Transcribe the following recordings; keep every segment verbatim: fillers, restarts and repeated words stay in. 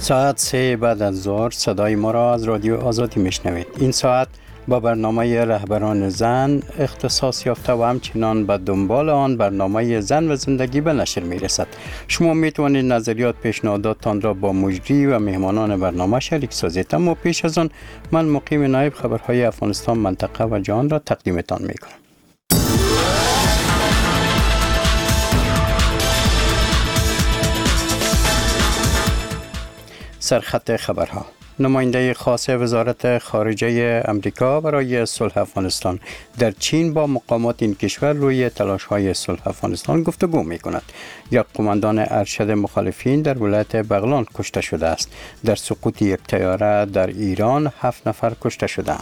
ساعت سه بعد از ظهر صدای ما را از رادیو آزادی میشنوید. این ساعت با برنامه رهبران زن اختصاص یافته و همچنان به دنبال آن برنامه زن و زندگی به نشر میرسد. شما میتوانید نظریات پیشنهاداتتان را با مجری و مهمانان برنامه شریک سازید. اما پیش از آن من مقیم نایب خبرهای افغانستان، منطقه و جهان را تقدیمتان میکنم. سرخط خبرها. نماینده خاص وزارت خارجه امریکا برای صلح افغانستان در چین با مقامات این کشور روی تلاش‌های صلح افغانستان گفتگو می‌کند. یک قماندان ارشد مخالفین در ولایت بغلان کشته شده است. در سقوط یک طیاره در ایران هفت نفر کشته شدند.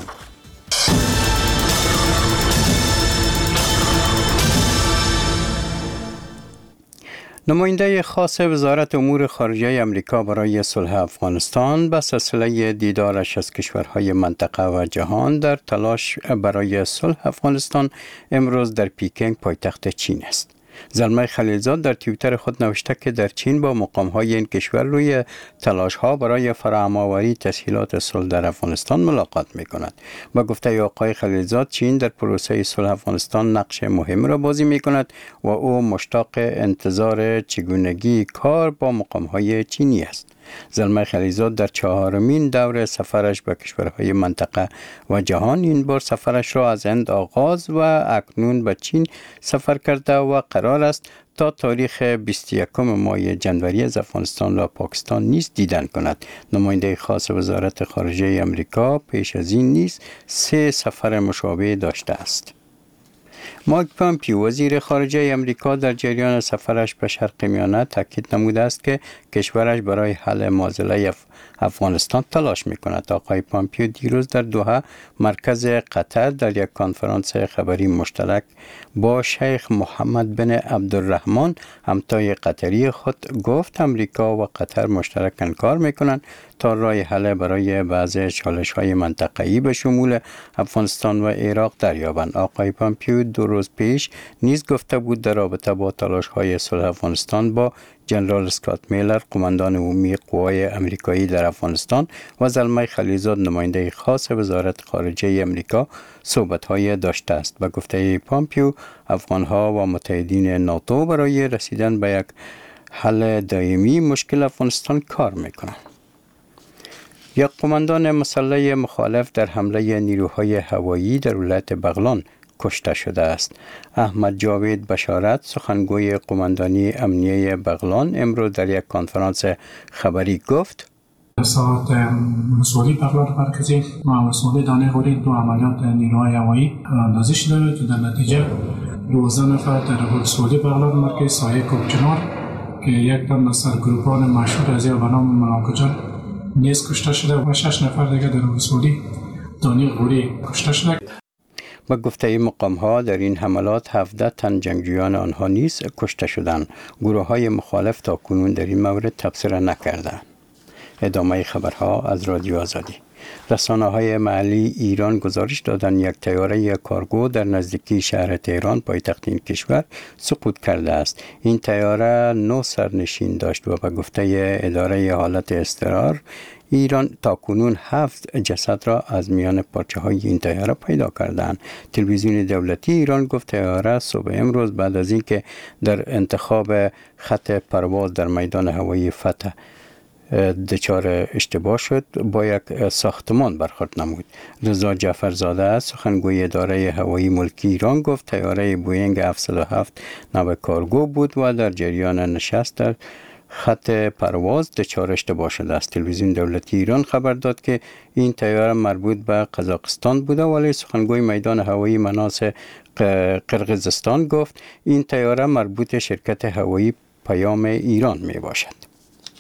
نماینده خاص وزارت امور خارجه امریکا برای صلح افغانستان به سلسله دیدارش از کشورهای منطقه و جهان در تلاش برای صلح افغانستان امروز در پکن پایتخت چین است. زلمه خلیلزاد در توییتر خود نوشته که در چین با مقام‌های این کشور روی تلاش‌ها برای فراهم‌آوری تسهیلات صلح در افغانستان ملاقات می‌کند. با گفته آقای خلیلزاد، چین در پروسه صلح افغانستان نقش مهم را بازی می‌کند و او مشتاق انتظار چگونگی کار با مقام‌های چینی است. زلمه خلیلزاد در چهارمین دور سفرش به کشورهای منطقه و جهان این بار سفرش را از هند آغاز و اکنون به چین سفر کرده و قرار است تا تاریخ بیست و یکم ماه جنوری از افغانستان و پاکستان نیز دیدن کند. نماینده خاص وزارت خارجه امریکا پیش از این نیز سه سفر مشابه داشته است. مایک پامپیو وزیر خارجه امریکا در جریان سفرش به شرق میانه تاکید نموده است که کشورش برای حل معضله افغانستان تلاش می‌کند. آقای پامپیو دیروز در دوحه مرکز قطر در یک کنفرانس خبری مشترک با شیخ محمد بن عبدالرحمن همتای قطری خود گفت امریکا و قطر مشترکاً کار می‌کنند تا راه حل برای بعضی چالش‌های منطقه‌ای به شمول افغانستان و عراق دریابند. آقای پامپیو دو روز پیش نیز گفته بود در رابطه با تلاش‌های صلح افغانستان با جنرال اسکات میلر قماندان عمومی قوای امریکایی در افغانستان و زلمه خلیلزاد نماینده خاص وزارت خارجه امریکا صحبت‌های داشته است. به گفته پامپیو، افغان‌ها و متحدین ناتو برای رسیدن به یک حل دائمی مشکل افغانستان کار می‌کنند. یک قماندان مسلح مخالف در حمله نیروهای هوایی در ولایت بغلان کشته شده است. احمد جاوید بشارت سخنگوی قماندانی امنیه بغلان امروز در یک کنفرانس خبری گفت ساعت مسئولی بغلان مرکزی و مسئولی دانه غوری دو عملیات نیروهای هوایی اندازی شده که در نتیجه دوازده نفر در مسئولی بغلان مرکزی سایه کوبچنار که یک تن از سرگروپان مشهور از یا بنام ملاکجان نیز کشته شده و شش نفر دیگر در مسئولی دانه غوری کشته شده. با گفته مقام ها در این حملات هفده تن جنگجویان آنها نیز کشته شدند. گروه های مخالف تا کنون در این مورد تبصره نکردند. ادامه خبرها از رادیو آزادی. رسانه های محلی ایران گزارش دادند یک طیاره کارگو در نزدیکی شهر تهران پایتخت این کشور سقوط کرده است. این طیاره نه سرنشین داشت و به گفته اداره حالت اضطرار ایران تاکنون هفت جسد را از میان پارچه های این طیاره پیدا کردند. تلویزیون دولتی ایران گفت طیاره صبح امروز بعد از اینکه در انتخاب خط پرواز در میدان هوایی فتح دچار اشتباه شد با یک ساختمان برخورد نمود. رضا جعفرزاده سخنگوی اداره هوایی ملکی ایران گفت طیاره بوینگ هفتصد و هفت نو کارگو بود و در جریان نشست در خط پرواز دچار اشتباه شده است. تلویزیون دولتی ایران خبر داد که این طیاره مربوط به قزاقستان بوده، ولی سخنگوی میدان هوایی مناس قرقیزستان گفت این طیاره مربوط شرکت هوایی پیام ایران می باشد.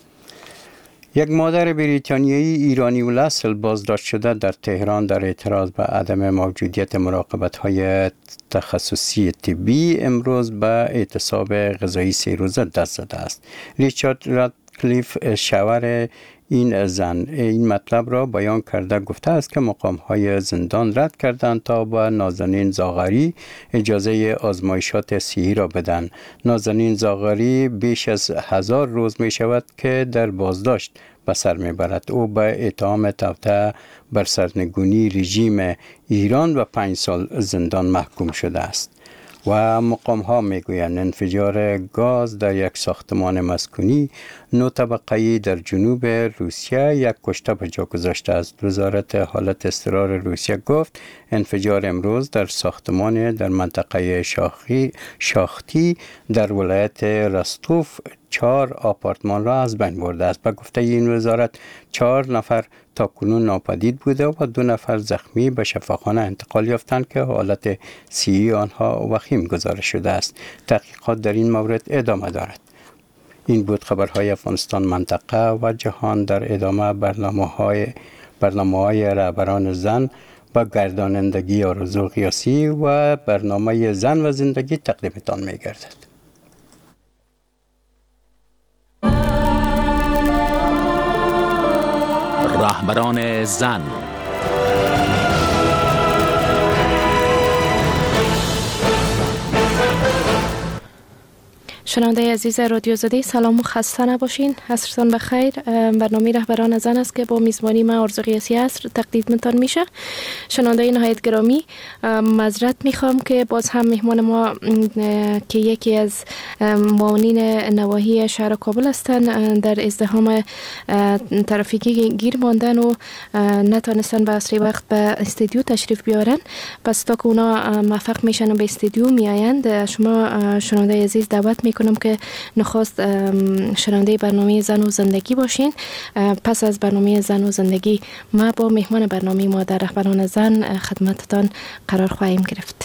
یک مادر بریتانیایی ایرانی الاصل بازداشت شده در تهران در اعتراض به عدم موجودیت مراقبت‌های تخصصی طبی امروز به اعتصاب غذایی سه روزه دست زده است. ریچارد رادکلیف شوهر این زن این مطلب را بیان کرده گفته است که مقام‌های زندان رد کردند تا به نازنین زاغری اجازه آزمایشات صحی را بدن. نازنین زاغری بیش از هزار روز می شود که در بازداشت به سر میبرد. او به اتهام توطئه بر سرنگونی رژیم ایران و پنج سال زندان محکوم شده است. و مقام ها میگویند انفجار گاز در یک ساختمان مسکونی نو طبقه‌ای در جنوب روسیه یک کشته به جا گذاشته است. وزارت حالت اضطرار روسیه گفت انفجار امروز در ساختمان در منطقه شاخی شاختی در ولایت رستوف چهار آپارتمان را از بین برده است. به گفته این وزارت چهار نفر تا کنون ناپدید بوده و دو نفر زخمی به شفاخانه انتقال یافتند که حالت صحی آنها وخیم گزارش شده است. تحقیقات در این مورد ادامه دارد. این بود خبرهای افغانستان منطقه و جهان. در ادامه برنامه‌های برنامه‌های رهبران زن با گردانندگی آرزو قیاسی و برنامه زن و زندگی تقدیمتان می‌گردد. رهبران زن. شنونده عزیز رادیو زاده، سلام و خسته نباشین. عصرتان بخیر. برنامه رهبران زن است که با میزبانی من آرزو قیاسی عصر تقدیمتان میشه. شنونده نهایت گرامی، معذرت میخوام که باز هم مهمان ما که یکی از معاونین نواحی شهر کابل هستند در ازدحام ترافیکی گیر ماندن و نتونستن به اسری وقت به استودیو تشریف بیارن. پس تا که اونا موفق میشن و به استودیو میآیند، شما شنونده عزیز دعوت میکنم که نخواست شنونده برنامه زن و زندگی باشین. پس از برنامه زن و زندگی ما با مهمان برنامه ما در رهبران زن خدمتتان قرار خواهیم گرفت.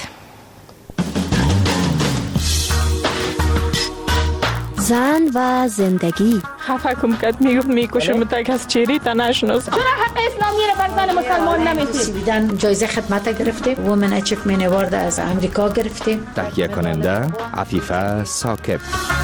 زن و زندگی. خفه کم کد میگفت میکشم تک از چیری تا نشناس. چرا حق اسلامی را بر زن مسلمان نمیدید؟ جایزه خدمت گرفته، وومن اچیومنت اوارد از امریکا گرفته. تهیه کننده عفیفه ثاقب.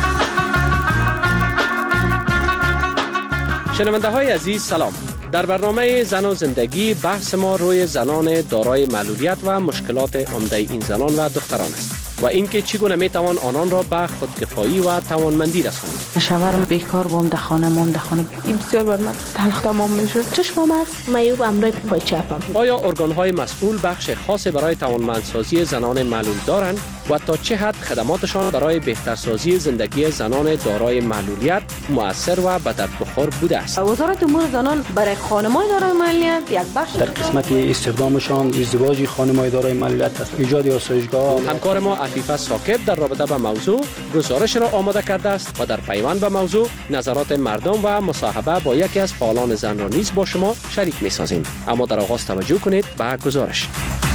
شنونده های عزیز سلام. در برنامه زن و زندگی بحث ما روی زنان دارای معلولیت و مشکلات عمده این زنان و دختران است و اینکه چگونه میتوان آنان را به خودکفایی و توانمندی رسانید. شوهرم بیکار بوم در خانه مون در خانه این بسیار بر من تلخ تمام میشد. چشمم است میوب امرای پای چپم. آیا ارگان های مسئول بخش خاصی برای توانمندسازی زنان معلول دارند و تا چه حد خدماتشان برای بهترسازی زندگی زنان دارای معلولیت مؤثر و به درد بخور بوده است؟ وزارت امور زنان برای خانم‌های دارای معلولیت یک بخش در قسمت استخدامشان ازدواج خانم‌های دارای معلولیت است. ایجاد آسایشگاه. همکار ما عفیفه ثاقب در رابطه با موضوع گزارش را آماده کرده است و در پیوند به موضوع نظرات مردم و مصاحبه با یکی از فعالان زن را نیز با شما شریک می‌سازیم. اما در آغاز توجه کنید به گزارش.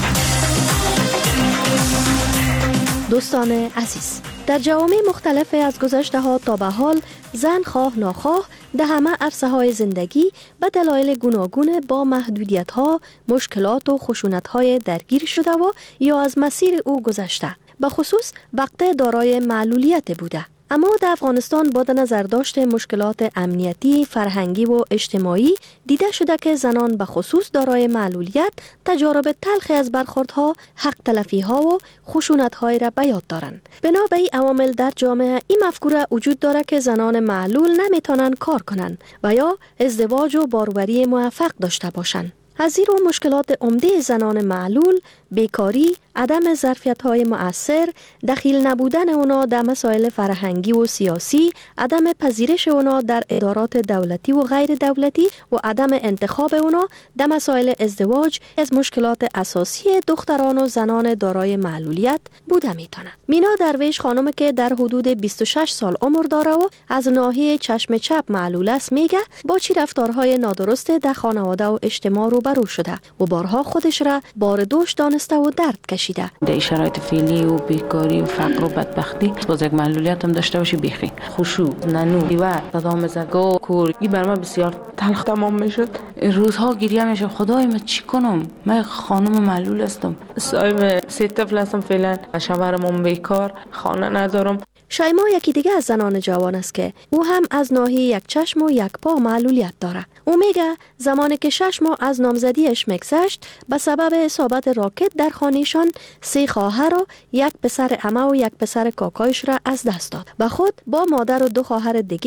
دوستان عزیز، در جوامع مختلف از گذشته ها تا به حال زن خواه ناخواه در همه عرصه های زندگی به دلایل گوناگون با محدودیت ها، مشکلات و خشونت های درگیر شده و یا از مسیر او گذشته، به خصوص وقت دارای معلولیت بوده. اما در افغانستان با در نظر داشت مشکلات امنیتی، فرهنگی و اجتماعی دیده شده که زنان به خصوص دارای معلولیت تجارب تلخی از برخوردها، حق تلفی‌ها و خشونت‌های را به یاد دارند. بنا به این عوامل در جامعه این مفکوره وجود دارد که زنان معلول نمیتونن کار کنند و یا ازدواج و باروری موفق داشته باشند. از زیرا مشکلات عمده زنان معلول، بیکاری، عدم ظرفیت‌های مؤثر، دخیل نبودن اونا در مسائل فرهنگی و سیاسی، عدم پذیرش اونا در ادارات دولتی و غیر دولتی و عدم انتخاب اونا در مسائل ازدواج از مشکلات اساسی دختران و زنان دارای معلولیت بوده میتونه. مینا درویش خانم که در حدود بیست و شش سال عمر داره و از ناحیه چشم چپ معلول است میگه با چی رفتارهای نادرست در خانواده و اجتماع روبرو شده و بارها خودش را بار دوش دانسته و درد کشیده. در شرایط فعلی و بیکاری و فقر و بدبختی باز یک معلولیت هم داشته باشی بیخی خشوع، ننو و صدام زگا کور این بر من بسیار تلخ تمام میشد. روزها گریه میشم خدای من چی کنم؟ من خانم معلول هستم، صاحب سه طفل هستم فعلا، شوهرم بیکار، خانه ندارم. شایما یکی دیگه از زنان جوان است که او هم از ناحیه یک چشم و یک پا معلولیت داره. او میگه زمانی که شش ماه از نامزدیش میگذشت به سبب اصابت راکت در خانهشان سه خواهر و یک پسر عمه و یک پسر کاکایش را از دست داد و خود با مادر و دو خواهر دیگیش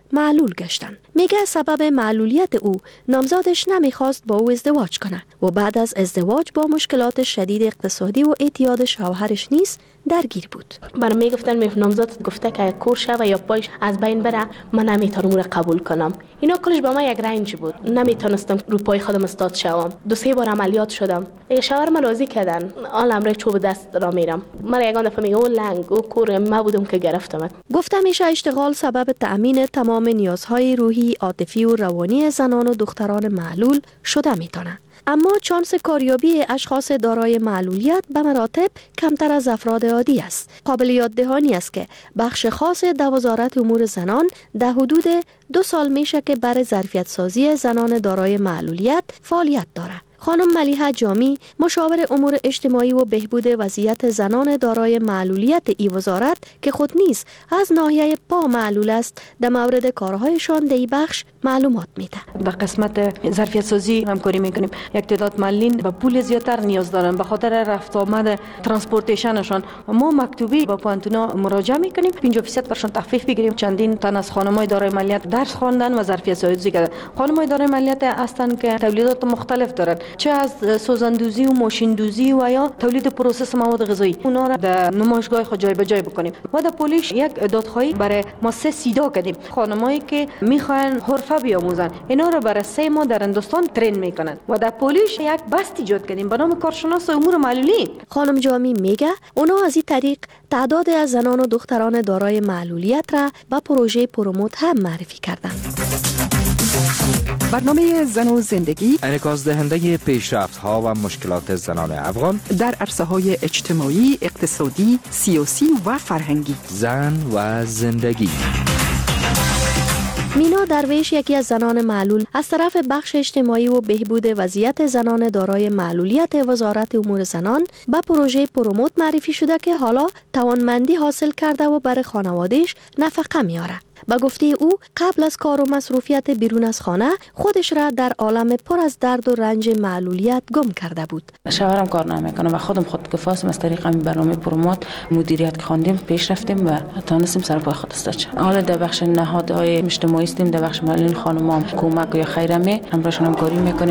معلول گشتن. میگه سبب معلولیت او نامزادش نمیخواست با او ازدواج کنه و بعد از ازدواج با مشکلات شدید اقتصادی و اعتیاد شوهرش نیز درگیر بود. برام میگفتن می نامزاد گفته که کور شه و یا پایش از بین بره، من نمیتونم رو قبول کنم. اینا کلش با من یک رنج بود. نمیتونستم رو پای خودم استاد شوم. دو سه بار عملیات شدم. یه شوهر من راضی کردن. آل امر چوب دست را میرم. من یگان دفعه میگم او لنگ او کور ما بودم که گرفتم. گفتم میشه اشتغال سبب تأمین تمام نیازهای روحی، عاطفی و روانی زنان و دختران معلول شده میتونه. اما چانس کاریابی اشخاص دارای معلولیت به مراتب کمتر از افراد عادی است. قابل یاد دهانی است که بخش خاص در وزارت امور زنان در حدود دو سال میشه که برای ظرفیت سازی زنان دارای معلولیت فعالیت داره. خانم ملیحه جامی، مشاور امور اجتماعی و بهبود وضعیت زنان دارای معلولیت ای وزارت که خود نیز از ناحیه پا معلول است، در مورد کارهایشان در این بخش معلومات میده. در قسمت ظرفیت سازی همکاری میکنیم. یک تعداد معلولین به پول زیادتر نیاز دارن به خاطر رفت آمد ترانسپورتیشنشان. ما مکتوبی با پانتونا مراجعه میکنیم، پنجاه درصد برشان تخفیف بگیریم. چندین تن از خانم‌های دارای معلولیت درس خواندن و ظرفیت سازی کردن. خانم‌های دارای معلولیت هستند که تولیدات مختلف دارند، چه از سوزندوزی و ماشیندوزی و یا تولید پروسس مواد غذایی. اونا را در نمایشگاه خود جای به جای بکنیم. و در پولیش یک دادخواهی برای ما سه سیدا کردیم. خانمایی که میخوان حرفه بیاموزن، اینا را برای سه ماه در هندوستان ترین میکنن. و در پولیش یک بست ایجاد کردیم به نام کارشناس امور معلولین. خانم جامی میگه اونا از این طریق تعداد از زنان و دختران دارای معلولیت را به پروژه پروموت هم معرفی کردند. برنامه زن و زندگی انعکاس دهنده پیشرفت‌ها و مشکلات زنان افغان در عرصه‌های اجتماعی، اقتصادی، سیاسی و فرهنگی. زن و زندگی. مینا درویش، یکی از زنان معلول، از طرف بخش اجتماعی و بهبود وضعیت زنان دارای معلولیت وزارت امور زنان به پروژه پروموت معرفی شده که حالا توانمندی حاصل کرده و برای خانواده‌اش نفقه میاره. با گفته او قبل از کار و مصروفیت بیرون از خانه خودش را در عالم پر از درد و رنج معلولیت گم کرده بود. شوهرم کار نمیکنه و خودم خودکفایم. از طریق همین برنامه پروموت مدیریت که خواندیم پیش رفتیم و تونستیم سر پای خود استاد شیم. حالا در بخش نهادهای اجتماعی هستیم، در بخش معلولین خانم‌ها کمک یا خیرمه همراهشون همکاری میکنیم.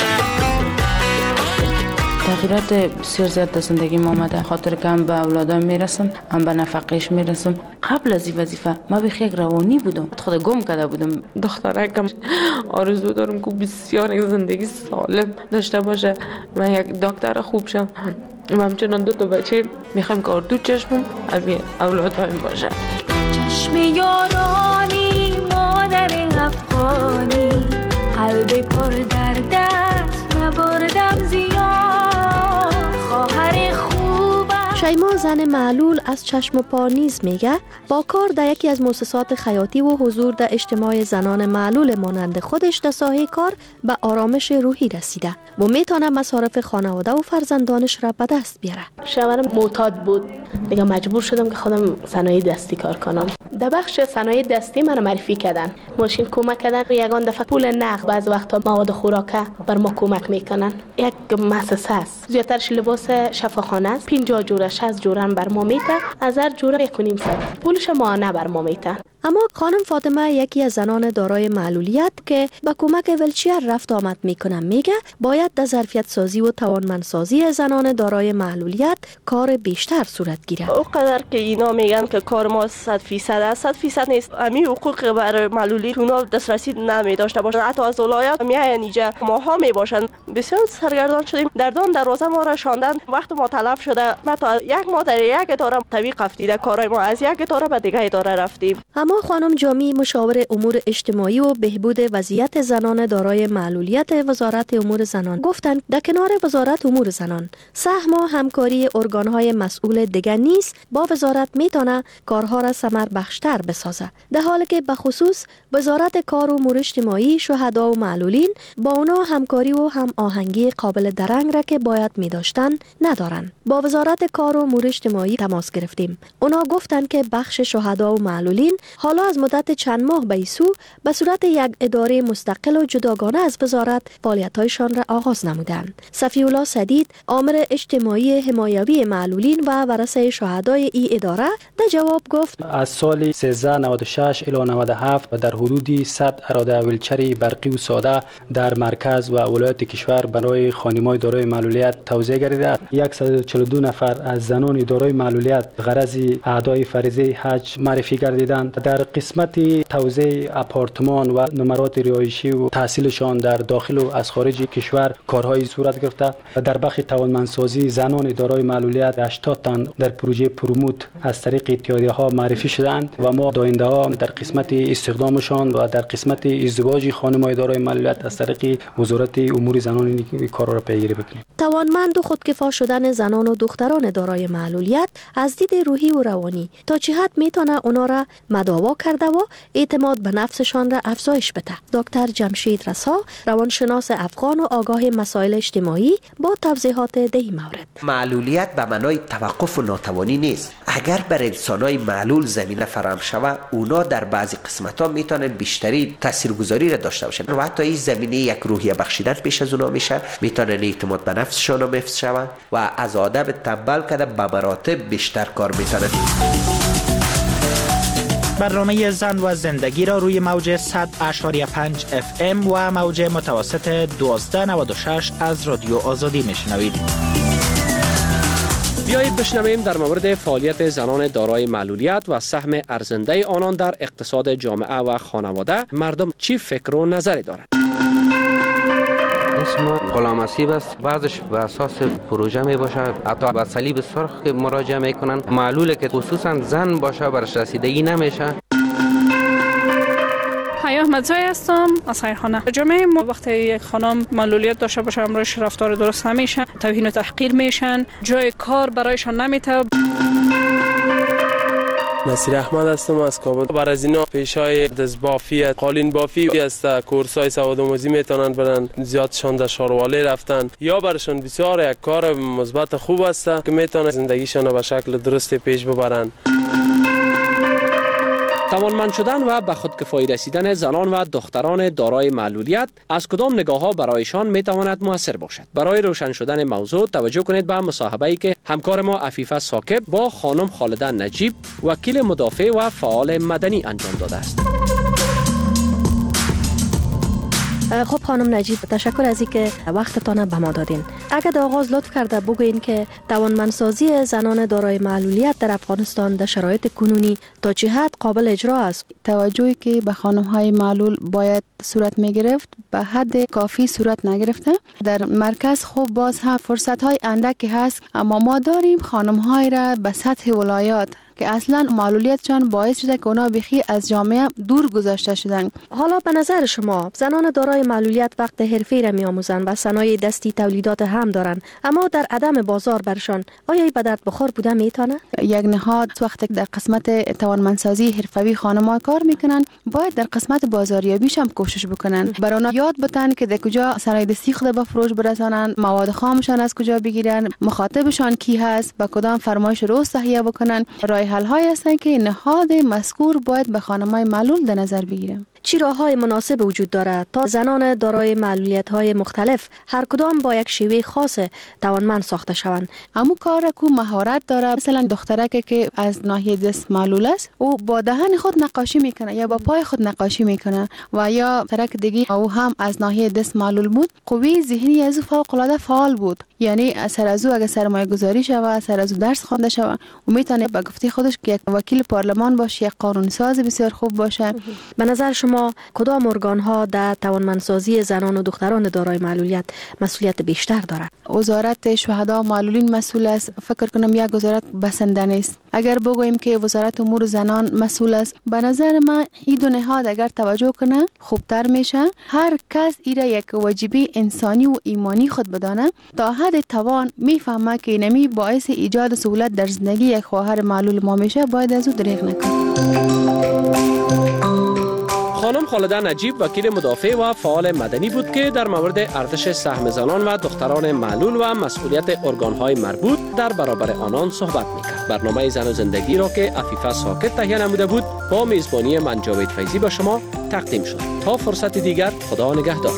تغییرات بسیار زیاد در زندگی ما آمده، خاطر که هم به اولادم میرسم هم به نفقهش میرسم. قبل از این وظیفه ما به یک روانی بودم، خود گم کرده بودم. دخترکم آرزو دارم که بسیار یک زندگی سالم داشته باشه، من یک دکتر خوب شم و همچنان دو تا بچه میخوایم که اردو چشمم از اولادم باشه. چشم یارانی مادر افغانی، قلب پر درد است نبردم زیاد. شیما، زن معلول از چشم و پا نیز میگه با کار در یکی از مؤسسات خیاطی و حضور در اجتماع زنان معلول مانند خودش در ساحه کار به آرامش روحی رسیده و میتونه مصارف خانواده و فرزندانش را به دست بیاره. شوهرم معتاد بود، دیگه مجبور شدم که خودم صنایع دستی کار کنم. در بخش صنایع دستی من معرفی کردن، ماشین کمک کردن، یگان دفعه پول نقد، بعض وقتا مواد خوراکه بر ما کمک میکنن. یک مؤسسه است، زیادترش لباس شفاخانه است، پنجاه جوره شصت جوره بر ما میته، از هر جوره یک و نیم صد پولش ماهانه بر ما میته. اما خانم فاطمه، یکی از زنان دارای معلولیت که با کمک ویلچر رفت آمد میکنم، میگه باید در ظرفیت سازی و توانمندسازی زنان دارای معلولیت کار بیشتر صورت گیره. اونقدر که اینا میگن که کار ما صد فیصد است، صد فیصد نیست. امی حقوق برای معلولین اونا دسترسی نمی داشته باشن، حتی از ولایت میاین اینجا ماها می باشن. بسیار سرگردان شدیم، در دام دروازه ما را شاندن، وقت ما تلف شده. ما تا یک ماه در یک اداره طبیق افتیده کارای ما، از یک اداره به دیگه اداره رفتیم. اما خانم جامی، مشاور امور اجتماعی و بهبود وضعیت زنان دارای معلولیت وزارت امور زنان، گفتند در کنار وزارت امور زنان سهم و همکاری ارگان‌های مسئول دیگر نیز با وزارت میتونه کارها را ثمر بخشتر بسازه، در حالی که به خصوص وزارت کار و امور اجتماعی شهدا و معلولین با اونا همکاری و هم آهنگی قابل درنگ را که باید می‌داشتن ندارن. با وزارت کار و امور اجتماعی تماس گرفتیم. اونا گفتند که بخش شهدا و معلولین حالا از مدت چند ماه به سو به صورت یک اداره مستقل و جداگانه از وزارت فعالیت‌هایشان را آغاز نمودند. صفی‌الله سدید، آمر اجتماعی حمایوی معلولین و ورثه شهدای این اداره، در جواب گفت: از سال سیزده نود و شش الی نود و هفت در حدود صد اراده ویلچر برقی و ساده در مرکز و ولایت کشور برای خانم‌های دارای معلولیت توزیع گردیده. صد و چهل و دو نفر از زنان دارای معلولیت غرض ادای فریضه حج معرفی گردیدند. در قسمت توزیع آپارتمان و نمرات رهایشی و تحصیلشان در داخل و از خارج کشور کارهای صورت گرفته. در بخش توانمندسازی زنان دارای معلولیت هشتاد تن در پروژه پروموت از طریق اتحادیه‌ها معرفی شدند و ما داینده‌ها در قسمت استخدامشان و در قسمت ازدواج خانم‌های دارای معلولیت از طریق وزارت امور زنان این کار را پیگیری بکنیم. توانمند و خودکفا شدن زنان و دختران دارای معلولیت از دید روحی و روانی تا چه حد میتونه اونا را مداوا کرده و اعتماد به نفسشان را افزایش بده. دکتر جمشید رسا، روانشناس افغان و آگاه مسائل اجتماعی، با توضیحات در این مورد: معلولیت به معنای توقف و ناتوانی نیست. اگر بر انسانای معلول زمینه فراهم شود، اونا در بعضی قسمت‌ها میتونن بیشتری تاثیرگذاری را داشته باشن و حتی این زمینه یک روحیه بخشیدن پیش از اونا میشه، میتونن اعتماد به نفسشان رو حفظ شود و از آدم تنبل کده به مراتب بیشتر کار میتونن. برنامه زن و زندگی را روی موج صد و پنج اف ام و موج متوسط دوازده نود و شش از رادیو آزادی میشنوید. بیایید بشنویم در مورد فعالیت زنان دارای معلولیت و سهم ارزنده آنان در اقتصاد جامعه و خانواده مردم چی فکر و نظری دارند. اسم غلام اسیب است. بعضش به اساس پروژه می باشه، حتی به صلیب سرخ که مراجعه میکنن. معلوله که خصوصا زن باشه برش رسیدگی نمیشه. حیا احمدزایی هستم از خیرخانه. جامعه ما وقتی یک خانم معلولیت داشته باشه امروز رفتار درست نمیشن، توهین و تحقیر میشن، جای کار برایشان نمیته. نصیر احمد هستم از کابل. بر از اینا پیشای دزبافی، قالین بافی است، کورسای سوادآموزی میتونن برن، زیادشان در شارواله رفتن یا برشان بسیار یک کار مثبت خوب است که میتونه زندگیشان به شکل درست پیش ببرن. توانمند شدن و به خودکفایی رسیدن زنان و دختران دارای معلولیت از کدام نگاه‌ها برایشان میتواند مؤثر باشد؟ برای روشن شدن موضوع توجه کنید به مصاحبه‌ای که همکار ما عفیفه ثاقب با خانم خالده نجیب، وکیل مدافع و فعال مدنی انجام داده است. خب خانم نجیب، تشکر از اینکه وقتتان به ما دادین. اگر در آغاز لطف کرده بگوین که توانمندسازی زنان دارای معلولیت در افغانستان در شرایط کنونی تا چه حد قابل اجرا است؟ توجهی که به خانم‌های معلول باید صورت می‌گرفت به حد کافی صورت نگرفته. در مرکز خوب باز هم فرصت‌های اندکی هست، اما ما داریم خانم‌های را به سطح ولایات که اصلا معلولیتشان باعث شده که اونا بخی از جامعه دور گذاشته شدن. حالا به نظر شما زنان دارای معلولیت وقت حرفه‌ای را می‌آموزند و صنایع دستی تولیدات هم دارند، اما در عدم بازار برشان آیا به درد بخور بوده میتونه؟ یک نهاد وقتی در قسمت توانمندسازی حرفوی خانم‌ها کار میکنن، باید در قسمت بازاریابیش هم کوشش بکنن. برای آنها یاد بدن که در کجا صنایع دستی خود به فروش برسانن، مواد خامشان از کجا بگیرن، مخاطبشان کی هست، با کدام فرمایش رو تهیه بکنن. راه حل های هستن که نهاد مذکور باید به خانم‌های معلول در نظر بگیرن. چی راه‌های مناسب وجود دارد تا زنان دارای معلولیت‌های مختلف هر کدام با یک شیوه خاص توانمند ساخته شوند؟ همون کار کو مهارت داره. مثلا دخترک که از ناحیه دست معلول است، او با دهن خود نقاشی میکنه یا با پای خود نقاشی میکنه، و یا ترک دیگه او هم از ناحیه دست معلول بود، قوی ذهنی از فوق العاده فعال بود. یعنی اثر از او اگه سرمایه گذاری شوه، اثر از او درس خوانده شوه، و میتونه به گفته خودش که یک وکیل پارلمان باشه، یک قانون ساز بسیار خوب باشه. به نظر شما کدام ارگان ها در توانمندسازی زنان و دختران دارای معلولیت مسئولیت بیشتر دارد؟ وزارت شهدا و معلولین مسئول است. فکر کنم یک وزارت بسنده نیست. اگر بگوییم که وزارت امور زنان مسئول است، به نظر من این دو نهاد اگر توجه کنه خوبتر میشه. هر کس ایره یک واجبی انسانی و ایمانی خود بدانه، تا حد توان میفهمه که نمی باعث ایجاد سهولت در زندگی یک خواهر معلول ما میشه، باید از او دریغ نکنه. خانم خالده نجیب وکیل مدافع و فعال مدنی بود که در مورد ارتش سهم زنان و دختران معلول و مسئولیت ارگان‌های مربوط در برابر آنان صحبت می‌کرد. برنامه زن و زندگی را که عفیفه ساکت تهیه نموده بود با میزبانی من جاوید فیضی به شما تقدیم شد. تا فرصت دیگر، خدا نگهدار.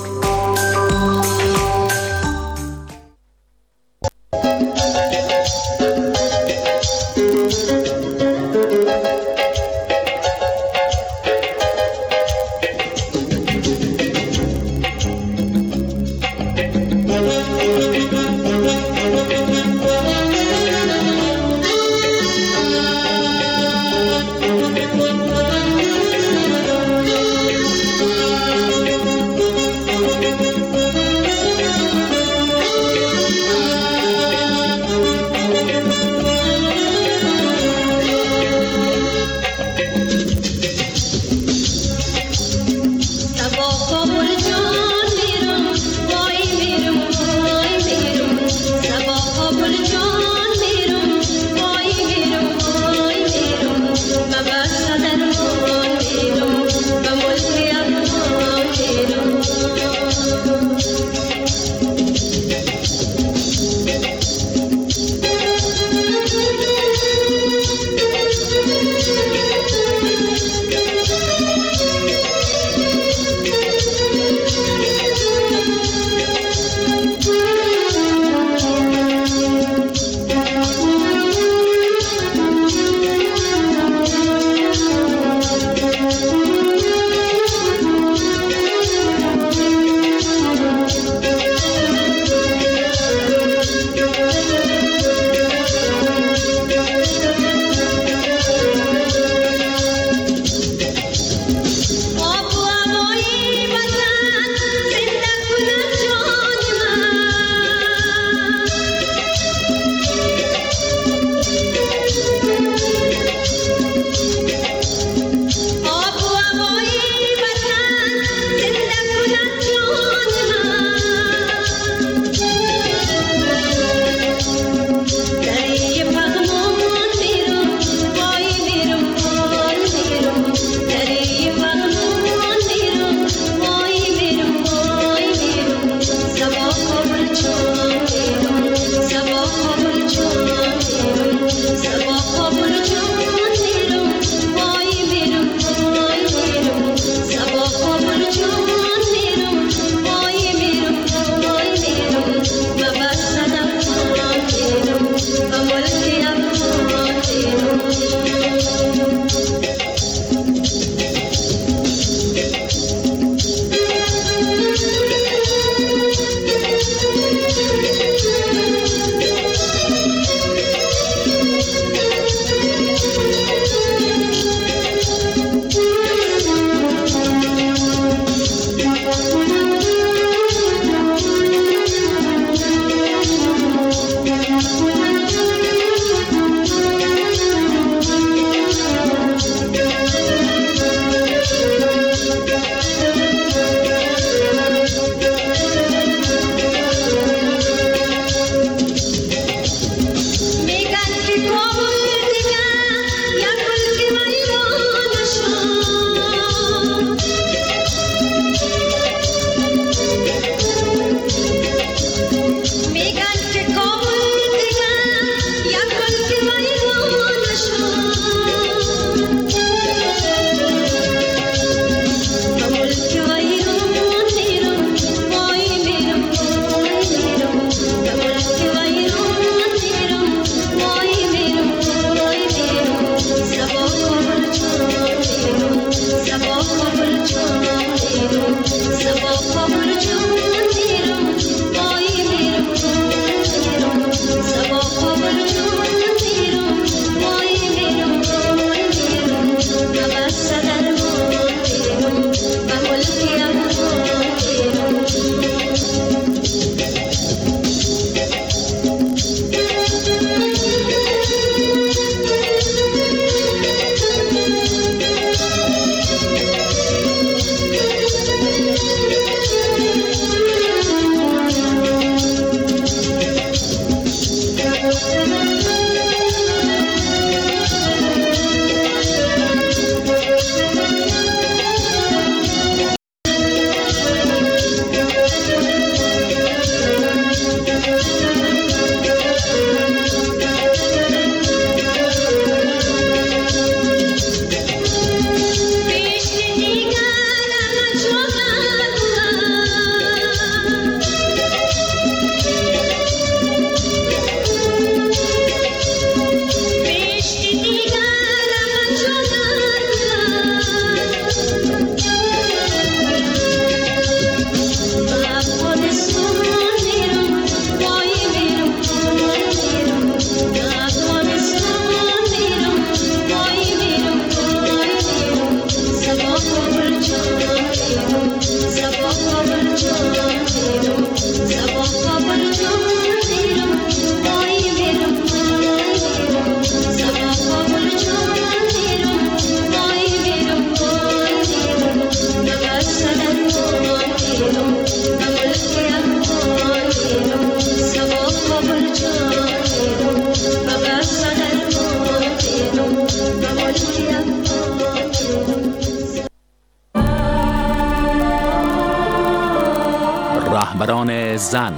زن.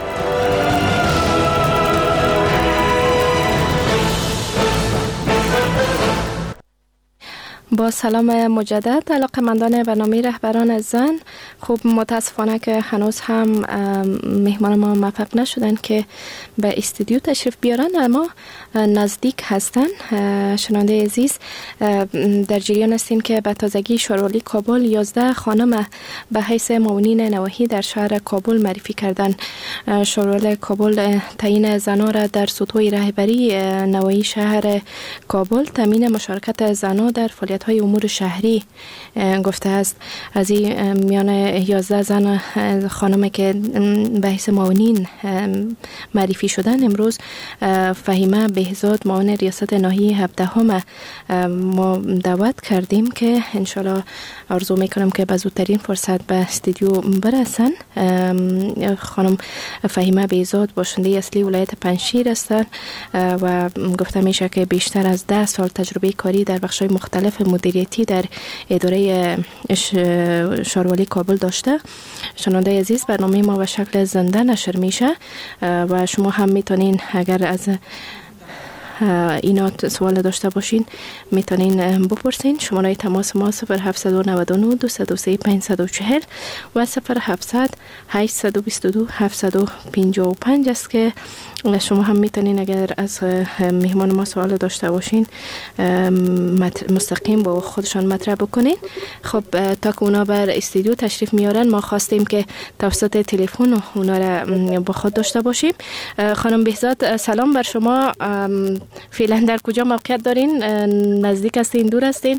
با سلام مجدد علاقه‌مندان برنامه رهبران زن. خوب متاسفانه که هنوز هم مهمان ما موفق نشدن که به استودیو تشریف بیارن، اما نزدیک هستن. شنونده عزیز، در جریان هستین که به تازگی شورولی کابل یازده خانم به حیث معاونین نواحی در شهر کابل معرفی کردن. شورولی کابل تعیین زنان را در سطوح رهبری نواحی شهر کابل تامین مشارکت زنان در فعالیت های امور شهری گفته است. از این میان یازده زن خانم که به حیث معاونین معرفی شدن، امروز فهیمه بهزاد معاون ریاست ناحیه هفدهم ما دعوت کردیم که انشالله آرزو میکنم که به زودترین فرصت به استودیو برسن. خانم فهیمه بهزاد باشنده اصلی ولایت پنجشیر هستند و گفته میشه که بیشتر از ده سال تجربه کاری در بخش‌های مختلف مدیریتی در اداره شهرولی کابل داشته. شنونده عزیز، برنامه ما به شکل زنده نشر میشه و شما هم میتونین اگر از اینا سوال داشته باشین میتونین بپرسین. شماره تماس ما صفر هفت نه نه دو صفر سه پنج صفر چهار و صفر هفت هشت دو دو هفت پنج پنج است که شما هم میتونین اگر از مهمان ما سوال داشته باشین مستقیم با خودشان مطرح بکنین. خب تا که اونا بر استودیو تشریف میارن، ما خواستیم که توسط تلفن اونا را با خود داشته باشیم. خانم بهزاد، سلام بر شما. فعلا در کجا موقعیت دارین؟ نزدیک هستین، دور هستین؟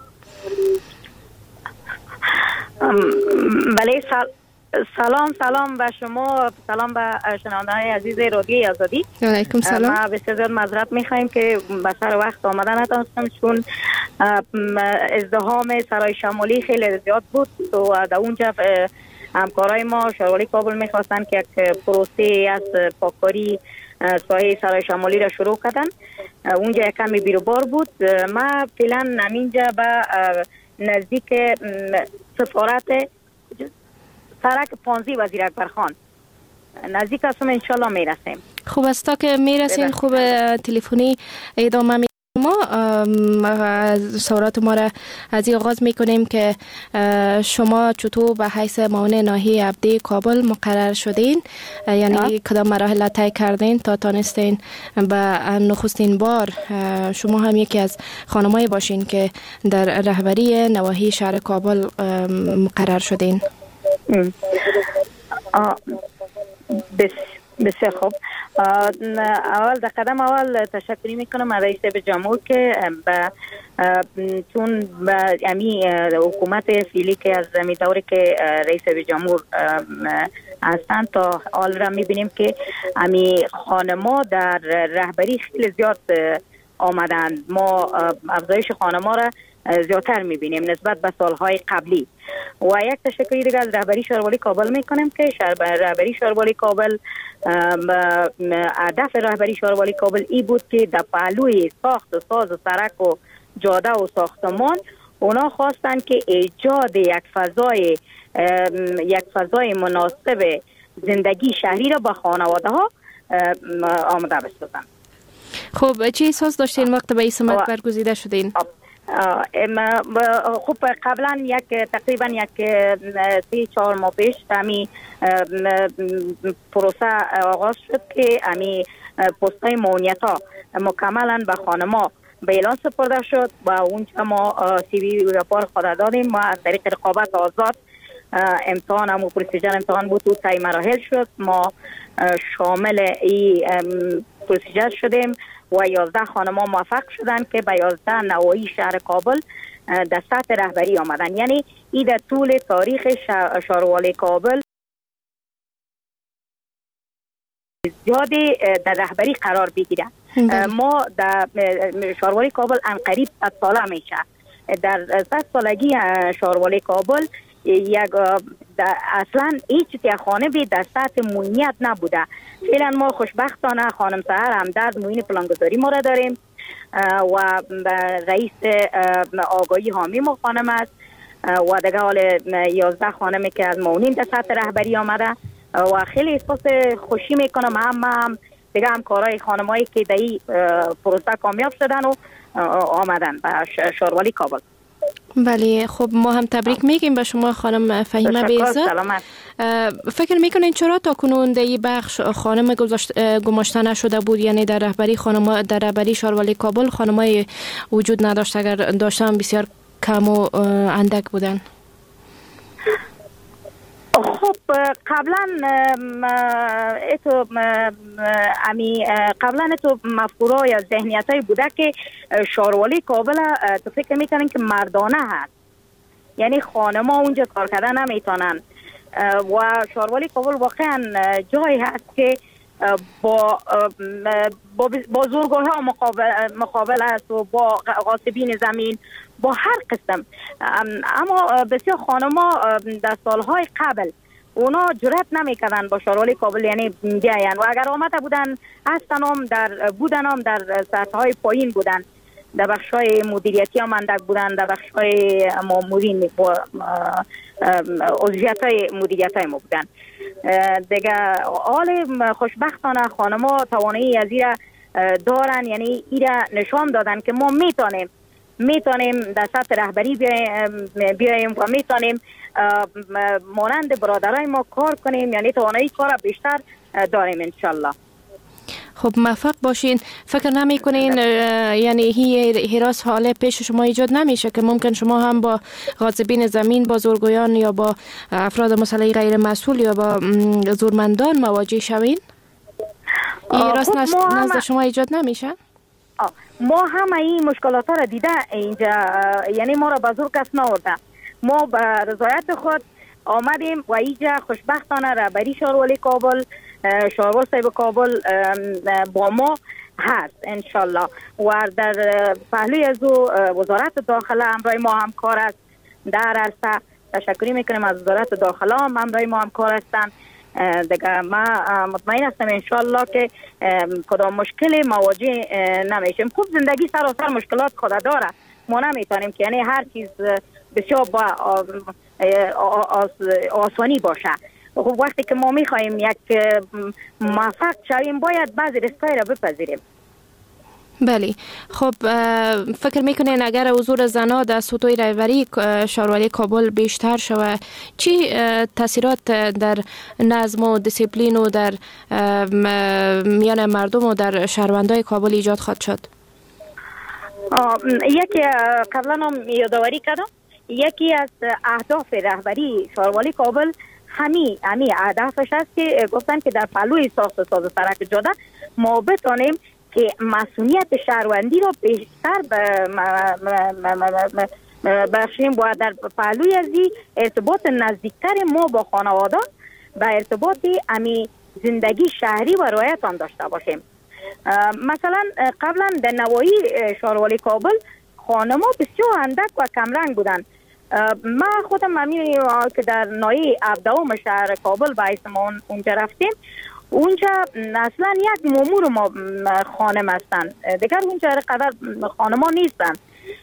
بله، سلام سلام به شما، سلام به شنونده‌های عزیز رادیوی آزادی. علیکم سلام. ما بسیار زیاد معذرت می‌خوایم که به سر وقت آمدن نتونستم، چون ازدحام سرای شمالی خیلی زیاد بود و در اونجا همکارای ما شهرولی کابل می‌خواستن که یک پروسه از پاککاری ساحه سرای شمالی را شروع کردن. اونجا یک کمی بیروبار بود. ما فعلا همینجا به نزدیک سفارت سرک پانزی وزیر اکبر خان نزدیک هستم، انشالله میرسیم. خوب است تا که میرسین. خوب تلفنی ادامه می ما سوالات ما را از این آغاز میکنیم که شما چطور به حیث معاون ناحیه هفده کابل مقرر شدین؟ یعنی کدام مراحل طی کردین تا تانستین به نخستین بار شما هم یکی از خانمایی باشین که در رهبری نواحی شهر کابل مقرر شدین؟ بس بسیار خوب. اول در قدم اول تشکری میکنم از رئیس جمهور که با چون با امی حکومت فعلی که از می دوره که رئیس جمهور هستند تا حال را میبینیم که امی خانما در رهبری خیلی زیاد آمدند. ما افزایش خانما را زیادتر میبینیم نسبت به سالهای قبلی. و یک تشکری دیگر از رهبری شهرولی کابل میکنیم که رهبری شهرولی کابل، هدف رهبری شهرولی کابل ای بود که در پهلوی ساخت و ساز و سرک و جاده و ساختمان اونا خواستن که ایجاد یک فضای یک فضای مناسب زندگی شهری را به خانواده ها آماده بسازن. خب چه احساس داشتین وقت به این سمت برگزیده شدین؟ خب قبلا یک تقریبا یک سی چهار ماه پیش امی پروسه آغاز شد که امی پستای معاونیت ها مکملا به خانما به اعلان سپرده شد و اونجا ما سی وی راپور خود دادیم. ما از طریق رقابت آزاد امتحان هم و پروسیجر امتحان بود و طی مراحل شد. ما شامل این پروسیجر شدیم و یازده خانما موفق شدن که به یازده نواحی شهر کابل در سطح رهبری آمدن. یعنی این در طول تاریخ شهرولی کابل زیادی در رهبری قرار بگیره. ما در شهرولی کابل انقریب صد ساله میشه. در صد سالگی شهرولی کابل یک اصلا هیچ خانه بی در سطح موینیت نبوده. فعلا ما خوشبختانه خانم سهر همدرد موین پلانگذاری ما را داریم و رئیس آگاهی حامی ما خانم است و دیگه حال یازده خانمی که از معاونین در سطح رهبری آمده و خیلی احساس خوشی میکنم. هم هم دیگه همکارای خانمایی که در این پروسه کامیاب شدن و آمدن به شاروالای کابل. بله خب ما هم تبریک میگیم به شما خانم فهیمه بیعزت. سلامت. فکر میکنین چرا تا کنون در این بخش خانم گماشته نشده بود؟ یعنی در رهبری خانم در رهبری شاروالای کابل خانمای وجود نداشت، اگر داشتن بسیار کم و اندک بودن. خب قبلا اتو امی قبلا اتو مفکورا یا ذهنیتای بوده که شاروالای کابل تو فکر میکنن که مردانه هست، یعنی خانما اونجا کار کردن نمیتونن و شاروالای کابل واقعا جایی هست که با با بزرگان ها مقابل مقابل است و با غاصبین زمین با هر قسم. اما بسیار خانما در سالهای قبل اونا جرأت نمیکردن با شاروالای کابل یعنی بیاین و اگر آمده بودن هستن هم در بودن هم در سطح های پایین بودن، در بخش های مدیریتی هم اندک بودن، در بخش های مامورین با عضویت های مدیریت های ما بودن دیگه. حال خوشبختانه خانما توانایی از این دارن، یعنی ایره نشان دادن که ما میتونیم میتونیم در سطح رهبری بیاییم و میتونیم مانند برادرای ما کار کنیم، یعنی توانایی کار بیشتر داریم انشالله. خب موفق باشین. فکر نمی کنین یعنی هی هراس حاله پیش شما ایجاد نمیشه که ممکن شما هم با غاصبین زمین، با زورگویان یا با افراد مسلح غیر مسئول یا با زورمندان مواجه شوین؟ این هراس نزد شما ایجاد نمیشه؟ ما هم این مشکلات ها را دیده اینجا، یعنی ما را به زور کس نورده. ما به رضایت خود آمدیم و اینجا خوشبختانه رهبری شاروالای کابل، شاروال صاحب کابل با ما هست انشالله و در پهلوی از وزارت داخله همراه ما همکار است. در عرصه تشکری میکنیم از وزارت داخله هم همراه ما همکار هستند دیگه. ما مطمئن هستم انشالله که کدام مشکل مواجه نمیشیم. خوب زندگی سراسر مشکلات خود داره، ما نمیتونیم که یعنی هر چیز بسیار با آسانی باشه. خب وقتی که ما میخوایم یک موفق شویم باید بعضی ریسکای را بپذیریم. بله خب فکر میکنین اگر حضور زنها در سطوح رهبری شاروالای کابل بیشتر شود چی تاثیرات در نظم و دیسیپلین و در میان مردم و در شهروندای کابل ایجاد خواهد شد؟ یکی قبلا هم یادآوری کردم، یکی از اهداف رهبری شاروالای کابل همی همی هدفش است که گفتن که در پهلوی ساخت و ساز سرک جاده ما بتانیم که مسئولیت شهروندی رو بیشتر بخشیم و در پهلوی ازی ارتباط نزدیکتر ما با خانوادان و ارتباط امی زندگی شهری و رعایت آن داشته باشیم. مثلا قبلا در نواحی شاروالای کابل خانما بسیار اندک و کمرنگ بودن. ما خودم همین که در ناحیه هفدهم شهر کابل با ما اونجا رفتیم، اونجا اصلا یک مامور ما خانم هستن دیگر اونجا قدر خانما نیستن.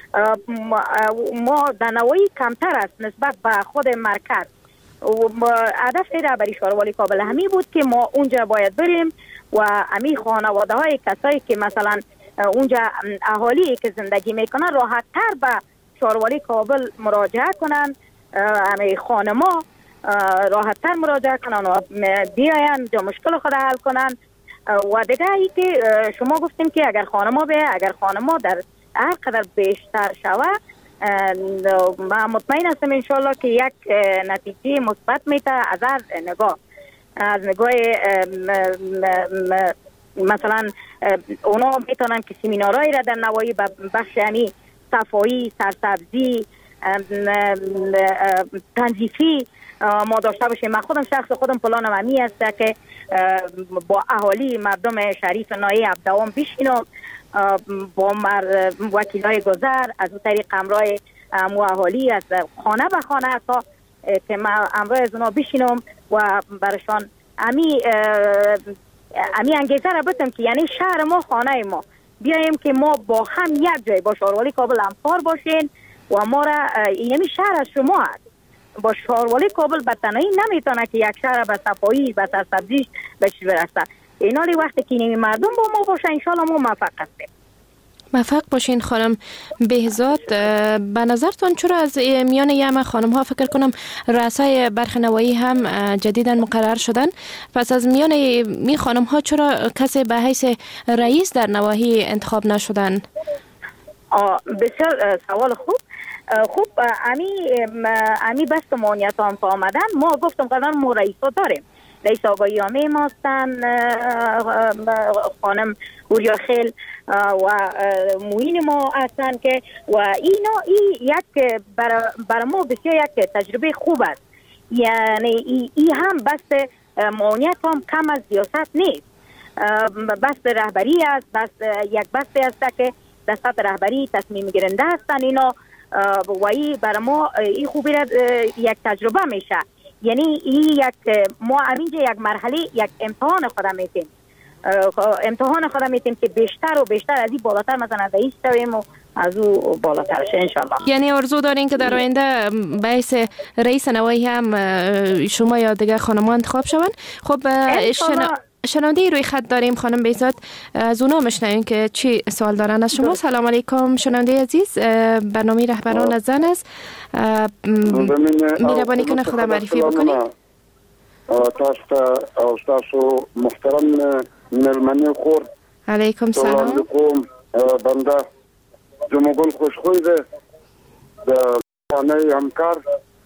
ما در نواحی کمتر است نسبت به خود مرکز. هدف رهبری شاروالای کابل همی بود که ما اونجا باید بریم و امی خانواده های کسایی که مثلا اونجا اهالی که زندگی میکنن راحت تر به شاروالای کابل مراجعه کنن، امی خانما راحت تر مراجعه کنن و بیاین جا مشکل خود حل کنن. و دیگه ای که شما گفتیم که اگر خانما به اگر خانما در هر قدر بیشتر شوه ما مطمئن هستم انشالله که یک نتیجه مثبت میته از هر نگاه، از نگاه مثلا اونا میتونن که سیمینارهایی را در نواحی بخش یعنی صفایی، سرسبزی، تنظیفی ما داشته باشیم. من خودم شخص خودم پلانم همی است که با اهالی مردم شریف ناحیه هفدهم بشینم، با وکیلای گذر از اون طریق امرای مو اهالی از خانه به خانه تا که من امرای از اونا بشینم و برشان امی امی انگیزه را بتم که یعنی شهر ما خانه ما بیاییم که ما با هم یک جای با شاروالای کابل همکار باشین و ما را یعنی شهر از شما هست با شهروالی کابل به تنهایی نمیتونه که یک شهر به صفایی به سرسبزیش بهش برسه. اینالی وقتی که نمی مردم با ما باشه انشالله ما موفق هستیم. موفق باشین خانم بهزاد. به نظرتون چرا از میان یمه خانم ها فکر کنم رؤسای برخی نواحی هم جدیدا مقرر شدن، پس از میان می خانم ها چرا کسی به حیث رئیس در نواحی انتخاب نشدن؟ بسیار سوال خوب. خوب امی امی بست مانیت هم آمدن. ما گفتم قدر ما رئیس ها داریم، رئیس آقای آمه ما هستن، خانم اوریا خیل و موین ما هستن که و اینا ای یک برای ما بسیار یک تجربه خوب است. یعنی ای, ای هم بس مانیت هم کم از سیاست نیست، بس رهبری است، بس یک بس است که دستات رهبری تصمیم گیرنده هستن اینا و ای برای ما ای خوبی یک تجربه میشه. یعنی این یک ما همینجا یک مرحله یک امتحان خودم میتیم امتحان خودم میتیم که بیشتر و بیشتر از این بالاتر مثلا رئیس شویم و از او بالاتر شه انشالله. یعنی آرزو دارین که در آینده باعث رئیس نواحی هم شما یا دیگه خانمان انتخاب شون؟ خب شنا... شنونده روی خط داریم خانم بهزاد، از اونا مشنویم که چی سوال دارن از شما. سلام علیکم شنونده عزیز، برنامه رهبران زن است، میربانی کنه خدا معرفی بکنید. تاسو محترم ملمنی خورد. علیکم سلام. علیکم بنده جمعگل خوشخوی ده ده خانه همکار.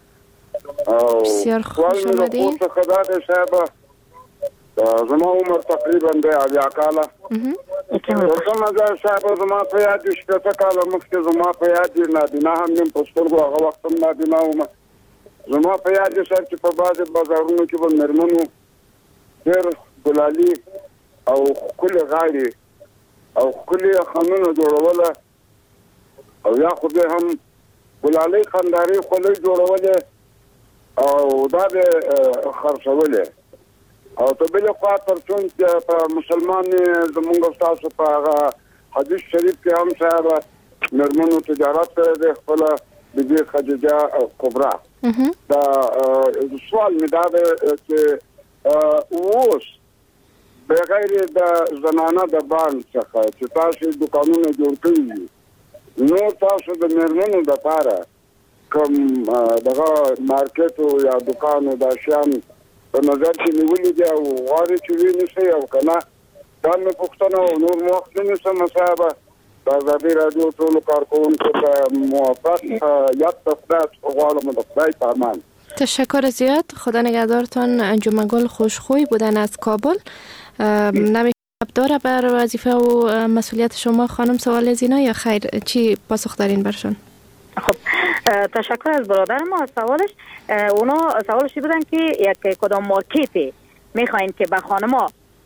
بسیار خوش آمدین. خدا ده صاحبه زما عمر تقریبا ده اویا کاله. ورسم از صاحبه زما په یاد شپېته کاله مخکې زما په یاد نابینا هم یم په سترګو هغه وخت هم نابینا وم. زما په یاد سر چې په بعضې بازارونو کې به مېرمنو ډېر ګلالي او ښکلې غاړې او ښکلې خانونه جوړوله او یا خو بیا هم ګلالۍ خندارۍ خولۍ جوړولې او دا به خرڅولې او ته بلې خوا تر څو چې په مسلمان زمونږ ستاسو په هغه حدیث شریف کې هم صاحبه مېرمنو تجارت کړی دی خپله بیبي خدیجه کبرا. دا سوال مې دا دی چې اوس بغیر د زنانه د بانک څخه چې تاسو دوکانونه جوړ کړي نو تاسو د مېرمنو دپاره کوم دغه مارکیټ یا دوکانو دا شیان په نظر کې نیولي دي او غواړي چې ویې نیسئ او که نه دا مې پوښتنه او نور مو وخت نه نیسم صاحبه د ازادي راډیو ټولو کارکوونکو ته موفق یاد ته خدای غواړم د خدای په امان. تشکر زیاد، خدا نگهدارتان. جمعگل خوشخوی بودن از کابل. نمیشه داره بر وظیفه و مسئولیت شما خانم سوال از اینا یا خیر چی پاسخ دارین برشون؟ خب تشکر از برادر ما از سوالش. اونا سوالشی بودن که یک کدام مارکتی میخواین که به خانما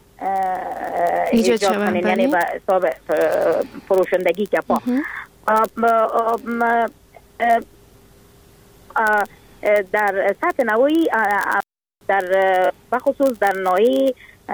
ایجاد کنین، یعنی به حساب فروشندگی گپا در سطح نوعی در بخصوص در نوعی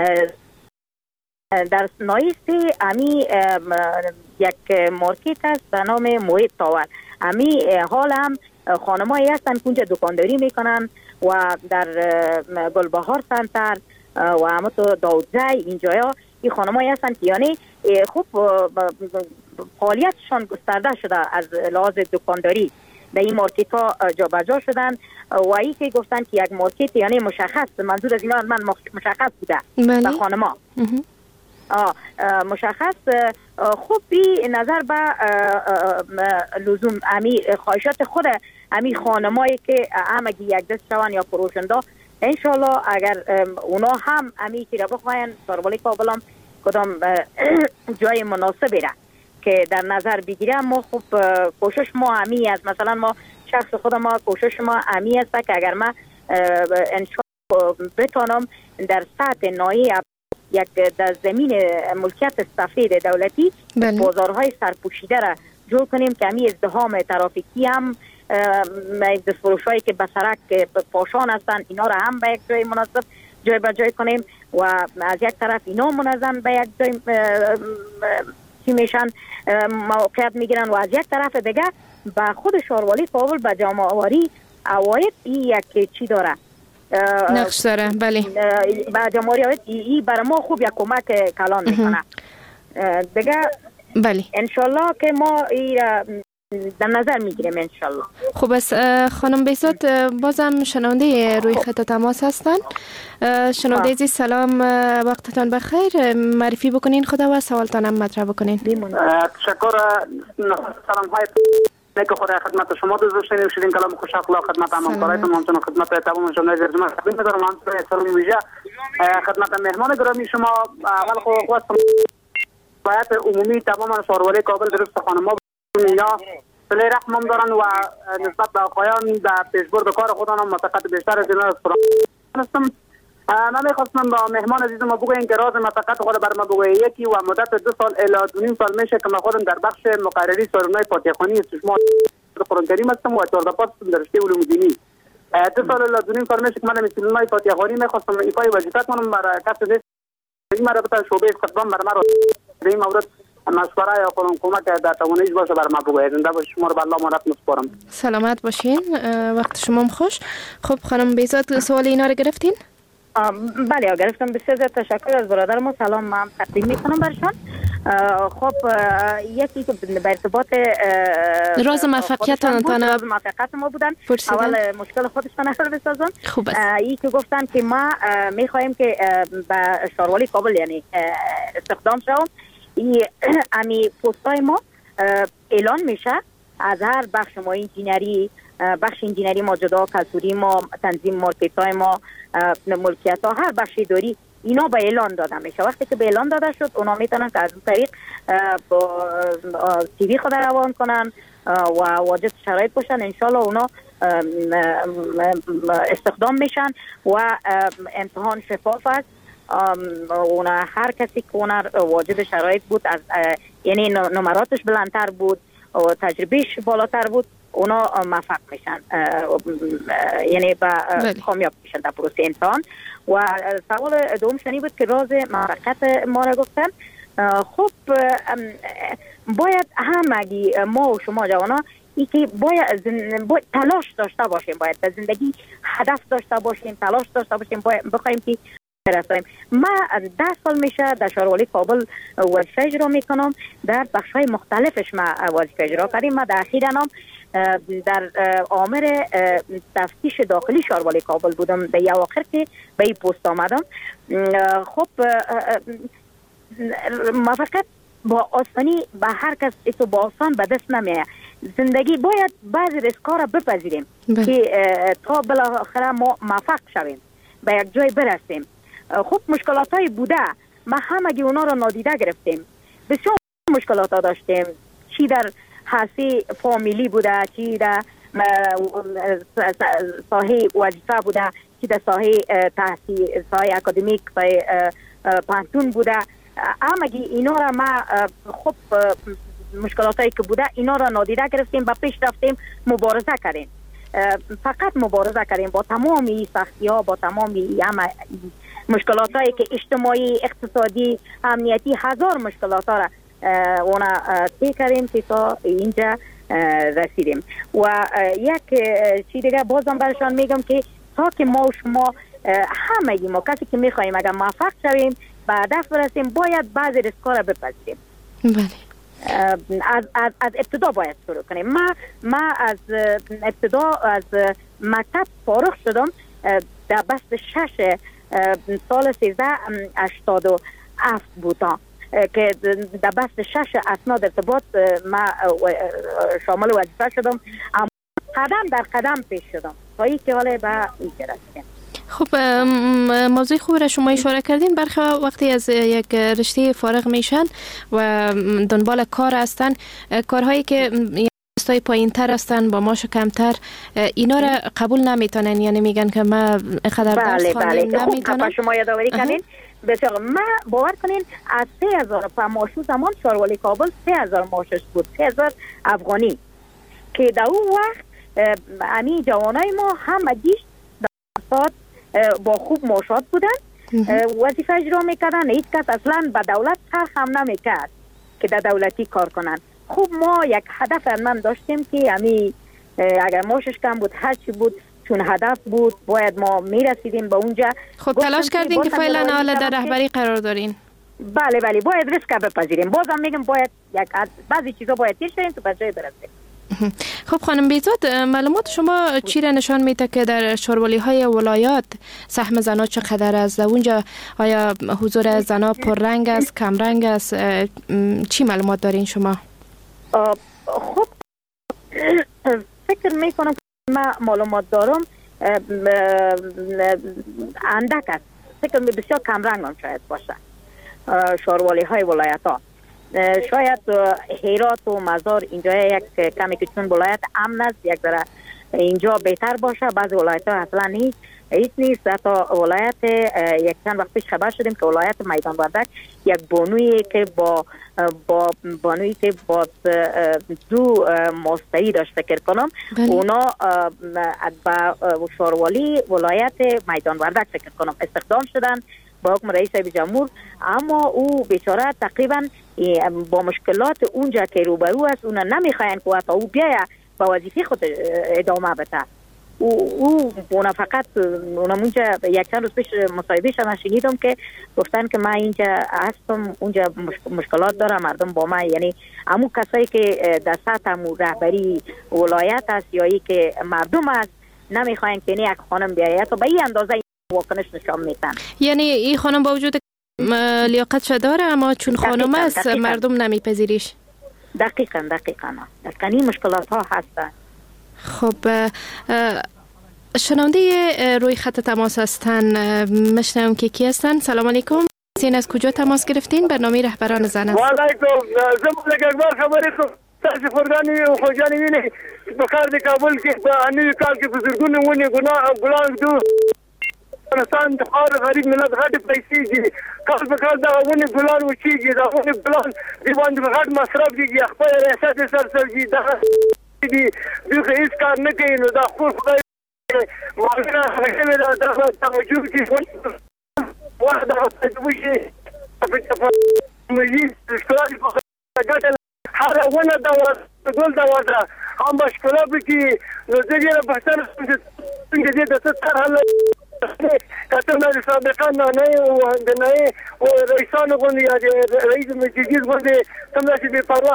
در نوعی سه امی یک مارکت است به نام محیط تاور. امی حال هم خانمایی هستن که اونجا دکانداری میکنن و در گلبهار سنتر و همه تو داودزی اینجایا این خانمایی هستن که یعنی خوب فعالیتشان گسترده شده از لحاظ دکانداری در این مارکت ها جا بجا شدن و ای که گفتن که یک مارکت یعنی مشخص، منظور از اینا من مشخص بوده به خانما آه مشخص. خوب بی نظر به لزوم امی خواهشات خود امی خانمایی که همگی یک دست شون یا فروشنده انشالله اگر اونا هم امی که را بخواین ساروالی کابل هم کدام جای مناسبی را که در نظر بگیرم ما خوب کوشش ما امی است. مثلا ما شخص خود ما کوشش ما امی است که اگر ما انشالله بتانم در سطح نایی یک در زمین ملکیت سفید دولتی بله. بازارهای سرپوشیده را جور کنیم که همی ازدهام ترافیکی هم دستفروش هایی که به سرک پاشان هستن اینا را هم به یک جای مناسب جای به جای کنیم و از یک طرف اینا منظم به یک جای چی میشن موقعیت میگیرن و از یک طرف دیگه به خود شاروالی کابل به جامعه آوری عواید این یک چی داره نقش داره. بله با جمهوریت این برای ما خوب یک کمک کلان میکنه دیگه. بله انشالله که ما این در نظر میگیریم انشالله. خوب است خانم بهزاد، بازم شنونده روی خط تماس هستن. شنونده عزیز سلام، وقتتان بخیر، معرفی بکنین خدا و سوالتان هم مطرح بکنین. تشکر. سلام های نیک خدا خدمت شما دوست شنیدیم شدین کلام خوش اخلاق خدمت همکارایتون همچنین خدمت تمام جامعه جرمن تقدیم می‌کنم. همچنین سلام ویژه خدمت مهمان گرامی شما. اول خو خواستم باید عمومی تمام شهروری کابل درست خانم‌ها اینا سلی رحم هم دارن و نسبت به آقایان در پیشبرد کار خودان هم متقد بیشتر از اینا هستم. من میخواستم با مهمان عزیز ما بگویم که راز متقد خود بر ما بگویم. یکی و مدت دو سال الی دو نیم سال میشه که من خودم در بخش مقرری سارنای فاتحه خوانی استشمار قرآن کریم هستم و چهارده پاس در رشته علوم دینی. دو سال الی دو نیم سال میشه که من مسلمانای فاتحه خوانی میخواستم ایفای وظیفه کنم برای کسب این مربوطه شعبه استخدام بر مرا در این مورد مشوره یا کنم کمک در تواناییش باشه بر ما بگوید. زنده باشید. شما رو به الله امانت میسپارم. سلامت باشین، وقت شما خوش. خب خانم بهزاد سوال اینا رو گرفتین؟ بله گرفتم. بسیار زیاد تشکر از برادر ما. سلام من تقدیم میکنم برشان. خب یکی که به ارتباط راز موفقیتتان راز موفقیت ما بودن پرسیدن. اول مشکل خودشان حل بسازن. خوب است. این که گفتن که ما میخوایم که به شهروالی کابل یعنی استخدام شوم. این امی پستای ما اعلان میشه از هر بخش ما انجینری، بخش انجینری ما جدا، کلتوری ما، تنظیم مارکت های ما، ملکیت ها، هر بخشی داری اینا به اعلان داده میشه. وقتی که به اعلان داده شد اونا میتونن که از اون طریق با سیوی خود روان کنن و واجد شرایط باشن. انشالله اونا استخدام میشن و امتحان شفاف است. اونا هر کسی که اونا واجد شرایط بود از یعنی نمراتش بلندتر بود و تجربهش بالاتر بود اونا موفق میشن یعنی با کامیاب میشن در پروسه امتحان. و سوال دوم شنی بود که راز موفقیت ما را گفتن. خب باید همگی ما و شما جوانا ای که باید, باید تلاش داشته باشیم، باید در زندگی هدف داشته باشیم، تلاش داشته باشیم، باید بخوایم که برسیم. ما ده سال میشه در شهروالی کابل وظیفه اجرا میکنم. در بخش های مختلفش ما وظیفه اجرا کردیم. ما در اخیر هم در آمر تفتیش داخلی شهروالی کابل بودم در یه آخر که به این پست آمدم. خب موفقیت با آسانی به هر کس ایتو با آسان به دست نمیه. زندگی باید بعضی ریسکا را بپذیریم که تا بالاخره ما موفق شویم به یک جای برسیم. خب مشکلات های بوده، ما همگی اونا را نادیده گرفتیم. بسیار مشکلات ها داشتیم، چی در حسی فامیلی بوده، چی در ساحه وظیفه بوده، چی در ساحه تحصیل، ساحه اکادمیک، ساحه پانتون بوده. همگی اینا را ما خب مشکلات هایی که بوده اینا را نادیده گرفتیم، با پیش رفتیم، مبارزه کردیم. فقط مبارزه کردیم با تمامی سختی ها، با تمامی مشکلات هایی که اجتماعی، اقتصادی، امنیتی، هزار مشکلات ها را اونا طی کردیم که تا اینجا رسیدیم. و یک چیز دیگه بازم برشان میگم که تا که ما و شما همگی ما کسی که میخواییم اگر موفق شویم به هدف برسیم باید بعضی ریسکا را بپذیریم. بله. از, از, از ابتدا باید شروع کنیم. ما ما از ابتدا از مکتب فارغ شدم در بست شش سال سیزده هشتاد و هفت بودم که در بست شش اسناد ارتباط ما شامل وظیفه شدم. قدم در قدم پیش شدم تا این که حالا به این رسیدیم. خب موضوع خوب را شما اشاره کردین. برخی وقتی از یک رشته فارغ میشن و دنبال کار هستن، کارهایی که استای پایین تر هستن با ماش کمتر اینا را قبول نمیتونن، یعنی میگن که ما اینقدر درس خواندیم نمیتونم. خب شما یادآوری کردین. بسیار ما باور کنین از سه هزار ماشو زمان شهروالی کابل سه هزار ماشش بود، سه هزار افغانی که در اون وقت امی جوانای ما همگیش در با خوب معاشات بودن، وظیفه اجرا میکردن. هیچ کس اصلا به دولت خرخ هم نمیکرد که در دولتی کار کنن. خوب ما یک هدف من داشتیم که همی اگر ماشش کم بود هر چی بود چون هدف بود باید ما میرسیدیم به اونجا. خب تلاش کردین که فعلا حالا در رهبری قرار دارین؟ بله بله باید ریسک بپذیریم. بازم میگم باید یک بعضی چیزا باید تیر شدیم تو به جای برسیم. خب خانم بیزاد، معلومات شما چی را نشان میده که در شاروالی های ولایات سهم زنها چقدر است؟ اونجا آیا حضور زنها پررنگ است، کم رنگ است؟ چی معلومات دارین شما؟ خب فکر میکنم ما معلومات دارم اندک است. فکر می بسیار کم رنگ هم شاید باشه شاروالی های ولایت ها. شاید هرات و مزار اینجا یک کمی که چون ولایت امن است یک ذره اینجا بهتر باشه. بعضی ولایت ها اصلا نیست هیچ نیست. حتی ولایت یک چند وقت پیش خبر شدیم که ولایت میدان وردک یک بانویی که با با بانویی که با دو مستعی داشت فکر کنم اونا با شاروالی ولایت میدان وردک فکر کنم استخدام شدن با حکم رئیس جمهور، اما او بیچاره تقریبا با مشکلات اونجا که روبرو است اونا نمیخواین که حتی او بیایه با وظیفه خود ادامه بده. او او اونا فقط اونا اونجا یک چند روز پیش مصاحبه شدن شنیدم که گفتن که من اینجا هستم اونجا مشکلات دارم مردم با من، یعنی همون کسایی که در سطح رهبری ولایت است یا ای که مردم است نمیخواین که یک خانم بیاید تا به این اندازه واکنش نشان میدن. یعنی این خانم با وجود لیاقتش داره اما چون خانم است دقیقاً. مردم نمیپذیریش. دقیقاً دقیقاً دقیقاً این مشکلات ها هستن. خب شنونده روی خط تماس هستن، مشنوم که کی هستن. سلام علیکم، سین از کجا تماس گرفتین؟ برنامه رهبران زن است. و علیکم زمان یک بار خبری تو تاسو فردانی و خوجانی ویني بخار د کابل کې په انوي کال کې بزرګونه ونی ګناه ګلان دو افغانستان د خار غریب ملت غټ پیسې دي کال په کال دا ونی ګلان وچیږي دا ونی ګلان دی باندې غټ مصرف دي خپل ریاست سر سرجي دا دي دغه هیڅ کار نه کوي نو دا خو خدای ماګره هغه دا دا توجه کی واحد د وشي په مجلس اشتراکي په هر ونه دا ګل دا ودا هم مشکله به کی نو دغه په سر څنګه دې د ستر حل کته نه سابقان نه او نه او رئیسانو غونډه یا رئیس مجلس غونډه څنګه چې به پروا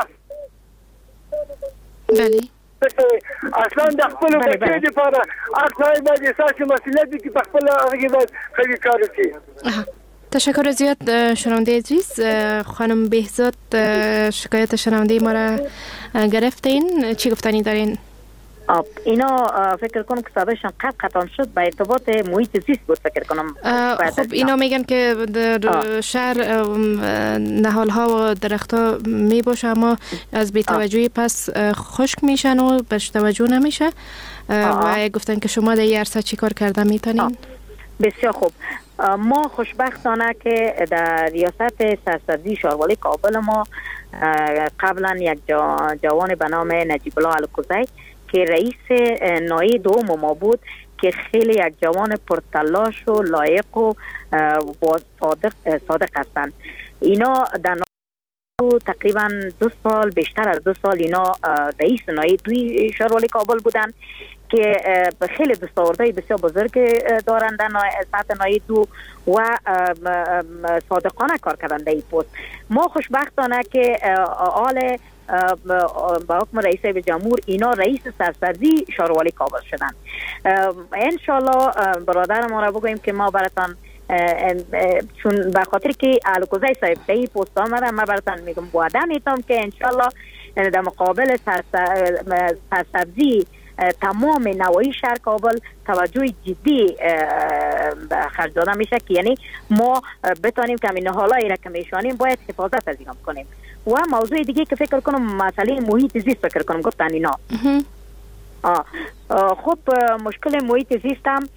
بله اصلا د خپل بچی لپاره اصلا باید اساسي مسئولیت دي چې په خپل هغه باید خیلی کار وکړي. تشکر زیاد شنونده عزیز. خانم بهزاد شکایت شنونده ما را گرفتین، چی گفتنی دارین؟ اینا فکر کنم که صدایشان قط قطعا شد به ارتباط محیط زیست بود فکر کنم. خب اینا میگن که در شهر نهال ها و درخت ها می باشه اما از بی‌توجهی پس خشک میشن و بهش توجه نمیشه و گفتن که شما در این عرصه چی کار کرده میتونین؟ بسیار خوب. ما خوشبختانه که در ریاست سرسبزی شاروالی کابل ما قبلا یک جوان به نام نجیب الله الکوزی که رئیس نایب دوم ما بود که خیلی یک جوان پرتلاش و لایق و صادق صادق هستند. اینا در تقریبا دو سال بیشتر از دو سال اینا رئیس نایب دوی شاروالی کابل بودند که خیلی دستاوردهای بسیار بزرگ دارند در سطح نایب دو و صادقانه کار کردن در این پست. ما خوشبختانه که آل با حکم رئیس جمهور اینا رئیس سرسبزی شاروالی کابل شدن. انشالله برادر ما را بگوییم که ما براتان چون به خاطر که الکوزی صاحب به این پست آمدن ما براتان میگم وعده میتم که انشالله در مقابل سرسبزی تمام نواحی شهر کابل توجه جدی خرج داده میشه که یعنی ما بتانیم که این حالایی را که میشانیم باید حفاظت از اینا کنیم. و موضوع دیگه که فکر کنم مسئله محیط زیست فکر کنم گفتن اینا. آه. آه خب مشکل محیط زیست هم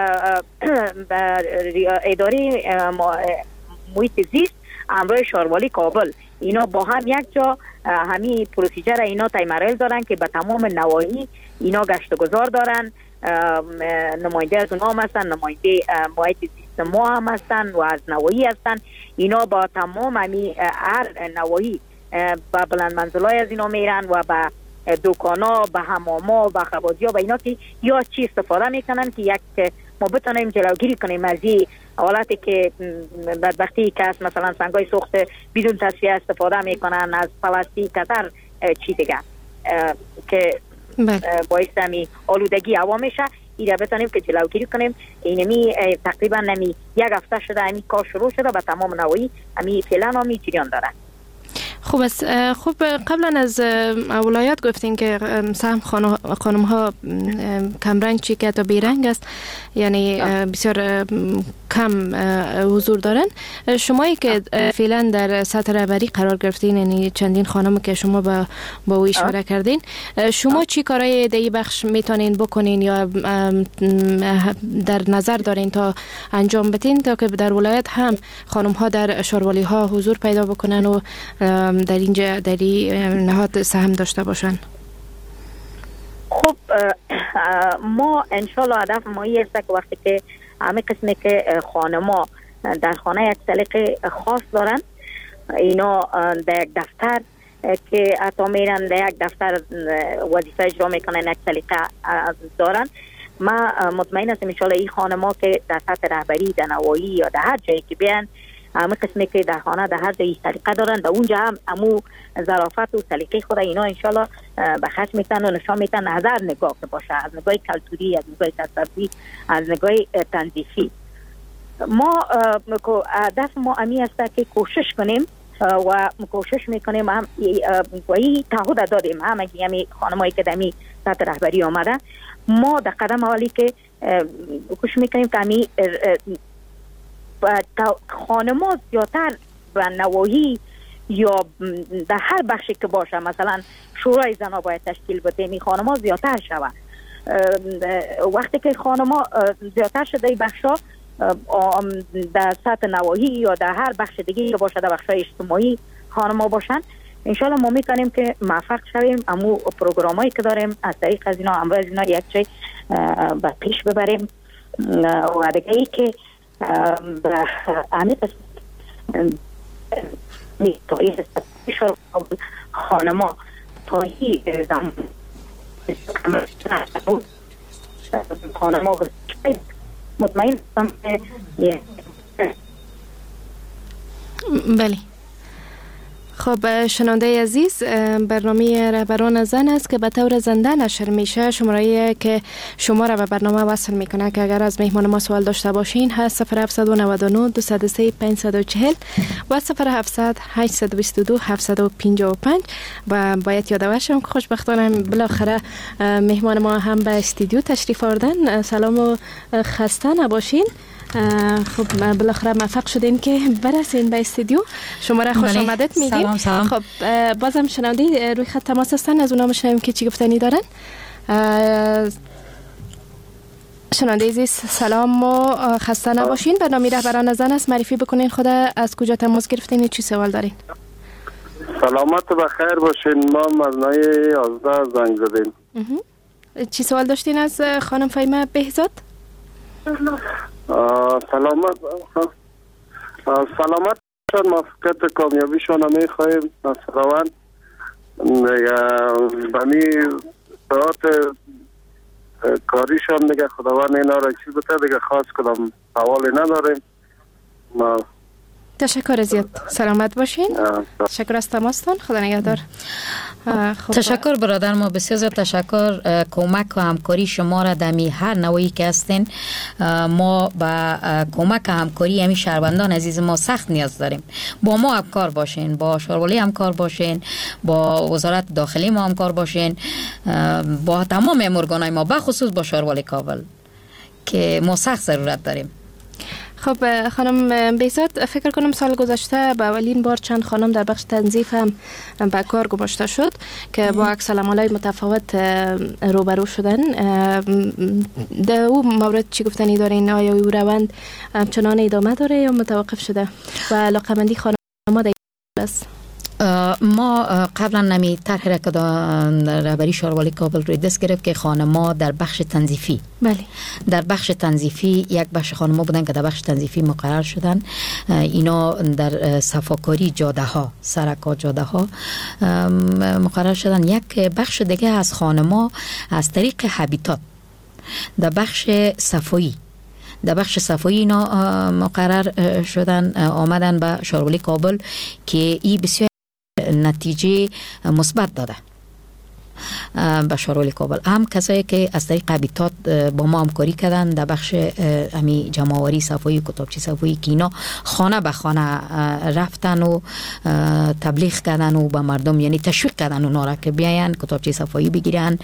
اداره محیط زیست امروی شاروالی کابل اینا با هم یک جا همین پروسیجر اینا تایمرل دارن که به تمام نواحی اینا گشت و گذار دارن. نماینده از اونها هم هستن، نماینده محیط زیست ما هم هستن و از نواحی هستن. اینا با تمام همین هر نواحی با بلند منزلای از اینا میرن و با دکانا، به حماما، به خبازیا و اینا که یا چی استفاده میکنن که یک ما بتونیم جلوگیری کنیم از این حالاتی که بدبختی که است، مثلا سنگای سوخت بدون تصفیه استفاده میکنن، از پلاستیک کتر چی دیگه که باعث همی آلودگی هوا میشه. ایره بتونیم که جلوگیری کنیم. اینمی تقریبا نمی یک هفته شده همی کار شروع شده و تمام نوایی همی فعلا همی جریان داره. خوب است. خوب قبلا از ولایات گفتین که سهم خانم ها کمرنگ چی که تا بیرنگ است، یعنی بسیار کم حضور دارن. شمایی که فعلا در سطح رهبری قرار گرفتین، یعنی چندین خانم که شما با با او اشاره کردین، شما چی کارهای دیگه بخش میتونین بکنین یا در نظر دارین تا انجام بدین تا که در ولایت هم خانم ها در شاروالی ها حضور پیدا بکنن و در اینجا در این نهاد سهم داشته باشن؟ خب ما انشالله هدف ما این است که وقتی که همه قسمی که خانما در خانه یک سلیقه خاص دارن، اینا در یک دفتر که حتی میرن در یک دفتر وظیفه اجرا میکنن، یک سلیقه دارن. ما مطمئن هستم انشالله این خانما که در سطح رهبری، در نوایی یا در هر جایی که بیان، همه قسمی که در خانه در هر جایی سلیقه دارن، در اونجا هم امو ظرافت و سلیقه خود اینا انشالله به خرج میتن و نشان میتن از هر نگاه که باشه، از نگاه کلتوری، از نگاه تصوفی، از نگاه تنظیفی. ما هدف ما امی است که کوشش کنیم و کوشش میکنیم هم و این تعهد دادیم هم اگه همی خانمایی که دمی سطح رهبری آمده، ما در قدم اولی که کوشش میکنیم که همی خانما زیادتر و نواهی یا در هر بخشی که باشه، مثلا شورای زنها باید تشکیل بده، می خانما زیادتر شود. وقتی که خانما زیادتر شده بخشا در سطح نواهی یا در هر بخش دیگه که باشه، در بخشای اجتماعی خانما باشن، انشالله ما میکنیم که موفق شویم امو پروگرامایی که داریم از طریق از اینا امروز اینا یک چه به پیش ببریم. و دیگه ای که به همه تایی خانما تایی زمان خانما مطمئن هستم که بله. خب شنونده عزیز، برنامه رهبران زن است که به طور زنده نشر میشه. شماره که شما را به برنامه وصل میکنه که اگر از مهمان ما سوال داشته باشین هست صفر هفت نه نه دو صفر سه پنج چهار صفر و صفر هفت هشت دو دو هفت پنج پنج. و باید یاد باشم که خوشبختانه بالاخره مهمان ما هم به استودیو تشریف آوردن. سلام و خسته نباشین. خب بالاخره موفق شدین که برسین به استودیو. شما را خوش آمدید میگیم. سلام سلام. خب بازم شنونده روی خط تماس هستن، از اونا میشنویم که چی گفتنی دارن. شنونده عزیز سلام و خسته نباشین. برنامه رهبران زن است، معرفی بکنین خود، از کجا تماس گرفتین، چی سوال دارین؟ سلامت و بخیر باشین. ما مزنای یازده زنگ زدیم. چی سوال داشتین از خانم فهیمه بهزاد؟ سلامت سلامت شان موفقیت کامیابی شان میخواهیم از خداوند. بمی ساعت کاریشان دیگه خداوند اینا را چیز بده دیگه، خاص کدام حوالی نداریم. ما تشکر زیاد، سلامت باشین. تشکر از تماستان، خدا نگهدار. تشکر برادر ما، بسیار زیاد تشکر. کمک و همکاری شما را دمی هر نوعی که هستین، ما با کمک و همکاری همی شهروندان عزیز ما سخت نیاز داریم. با ما همکار باشین، با شاروالی همکار باشین، با وزارت داخلی ما همکار باشین، با تمام ارگان‌های ما، بخصوص با شاروالی کابل که ما سخت ضرورت داریم. خب خانم بهزاد، فکر کنم سال گذشته به اولین بار چند خانم در بخش تنظیف هم به کار گماشته شد که با عکس العمل‌های متفاوت روبرو شدن. در او مورد چی گفتنی دارین؟ آیا او روند چنان ادامه داره یا متوقف شده و علاقه‌مندی خانم‌ها در است؟ ما قبلا نمی طرح را که رهبری شاروالی کابل روی دست گرفت که خانما در بخش تنظیفی بله در بخش تنظیفی یک بخش خانما بودن که در بخش تنظیفی مقرر شدن. اینا در صفاکاری جاده ها، سرکا جاده ها مقرر شدن. یک بخش دیگه از خانما از طریق هابیتات در بخش صفایی در بخش صفایی اینا مقرر شدن، آمدن به شاروالی کابل که این بسیار نتیجه مثبت داده به شاروالی کابل. هم کسایی که از طریق هابیتات با ما همکاری کردن در بخش امی جمع‌آوری صفایی، کتابچه صفایی که اینا خانه به خانه رفتن و تبلیغ کردن و به مردم یعنی تشویق کردن اونا را که بیاین کتابچه صفایی بگیرن،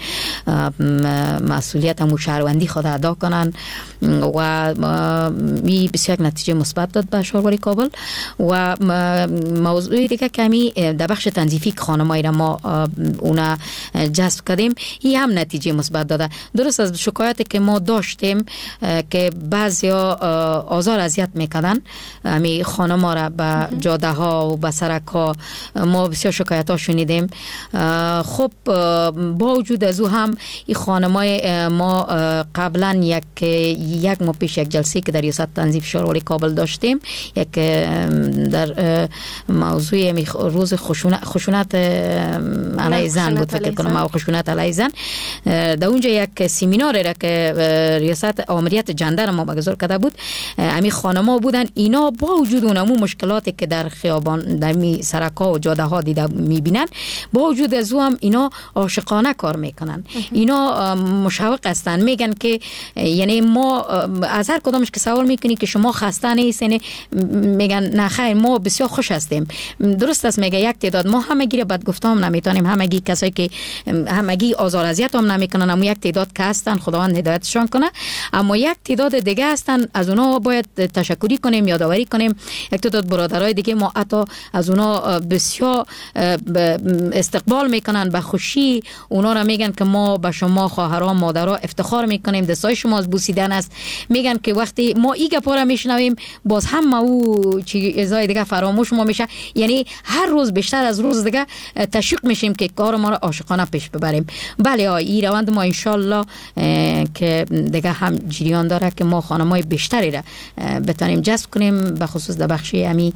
مسئولیت هم شهروندی خود ادا کنن و می بسیار نتیجه مثبت داد به شاروالی کابل. و موضوع دیگه کمی در بخش تنظیفی که خانم‌های را ما اونا جذب کردیم، این هم نتیجه مثبت داده. درست از شکایتی که ما داشتیم که بعضیا آزار اذیت میکردن امی خانما را به جاده ها و به سرک ها، ما بسیار شکایت ها شنیدیم. خب با وجود از او هم این خانمای ما قبلا یک یک ماه پیش یک جلسه که در ریاست تنظیف شاروالی کابل داشتیم، یک در موضوع روز خشونت خشونت علیه زن بود فکر کنم، او خشونت علیه زن، در اونجا یک سمینار را که ریاست آمریت جندر ما برگزار کرده بود، امی خانما بودن. اینا با وجود اونمو مشکلاتی که در خیابان در می سرکا و جاده ها دیده میبینن، با وجود از او هم اینا عاشقانه کار میکنن. اینا مشوق هستن، میگن که یعنی ما از هر کدامش که سوال میکنی که شما خسته نیستین، میگن نه خیر ما بسیار خوش هستیم. درست است، میگه یک تعداد ما همگی را بدگفتم نمیتونیم، همگی کسایی که همگی آزار اذیت هم نمیکنن، اما یک تعداد که هستن خداوند هدایتشان کنه، اما یک تعداد دیگه هستن از اونا باید تشکری کنیم، یادآوری کنیم. یک تعداد برادرای دیگه ما حتی از اونا بسیار استقبال میکنن به خوشی، اونا را میگن که ما به شما خواهران مادرها افتخار میکنیم، دستای شما از بوسیدن است. میگن که وقتی ما این گپا را میشنویم باز هم او چیزای دیگه فراموش ما میشه، یعنی هر روز بیشتر از روز دیگه تشویق میشیم که کار ما را عاشقانه پیش ببریم. بله این روند ما انشالله که دیگه هم جریان داره که ما خانمای بیشتری را بتونیم جذب کنیم، به خصوص در بخش امی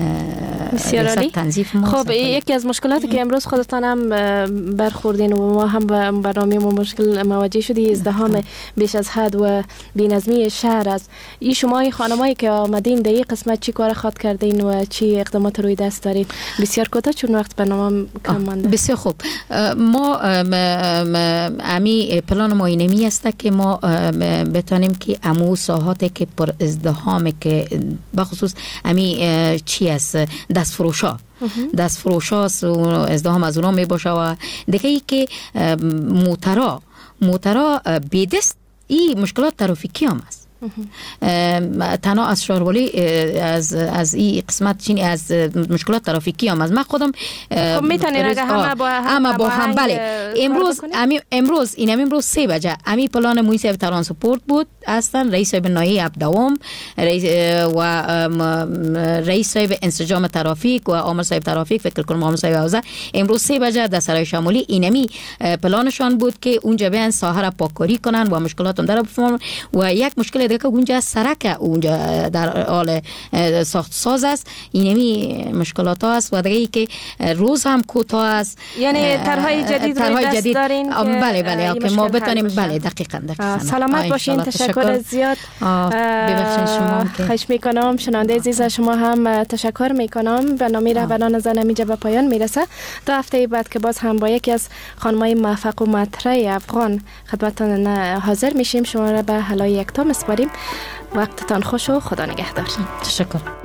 تنظیف ما. خب یکی از مشکلاتی که امروز خودتان هم برخوردین و ما هم به برنامه ما مشکل مواجه شدی، ازدحام بیش از حد و بی‌نظمی شهر است. این شما خانمایی که آمدین در این قسمت چی کار خود کردین و چی اقدامات روی دست دارین؟ بسیار کوتاه چون وقت برنامه کم مانده. بسیار خوب. ما امی پلان ما اینمی است که ما بتانیم که امو ساحاتی که پر ازدحام که بخصوص امی چی است دست فروشا دست فروشا ازدحام از اونا می باشه و دیگه ای که موترا موترا بیدست این مشکلات ترافیکی هم است. تنها از شاروالی از از این قسمت چینی از مشکلات ترافیکی هم از من خودم خب میتونین اگه همه با هم با هم بله امروز امی امروز این امروز سه بجه امی پلان مویسیب ترانسپورت بود هستن، رئیس صاحب ناحیه ابدوام رئیس و رئیس صاحب انسجام ترافیک و عامل صاحب ترافیک فکر کنم عامل صاحب حوزه امروز سه بجه در سرای شمالی اینمی پلانشان بود که اونجا بیان ساحه را پاککاری کنن و مشکلات در بفهمن. و یک مشکل دیگه که اونجا سرک اونجا در حال ساخت ساز است، اینمی مشکلات ها است و دیگه ای که روز هم کوتاه است، یعنی طرحهای جدید روی دست جدید دارین که بله بله که ما بتونیم بله دقیقاً دقیقاً سلامت باشین. تشکر زیاد ببخشید شما خوش میکنم. شنونده عزیز شما هم تشکر میکنم. برنامه رهبران زن اینجا به پایان میرسه. تا هفته بعد که باز هم با یکی از خانمای موفق و مطرح افغان خدمتتان حاضر میشیم. شما را به هلای یکتا میسپاریم. وقتتان خوش و خدا نگهدار. تشکر.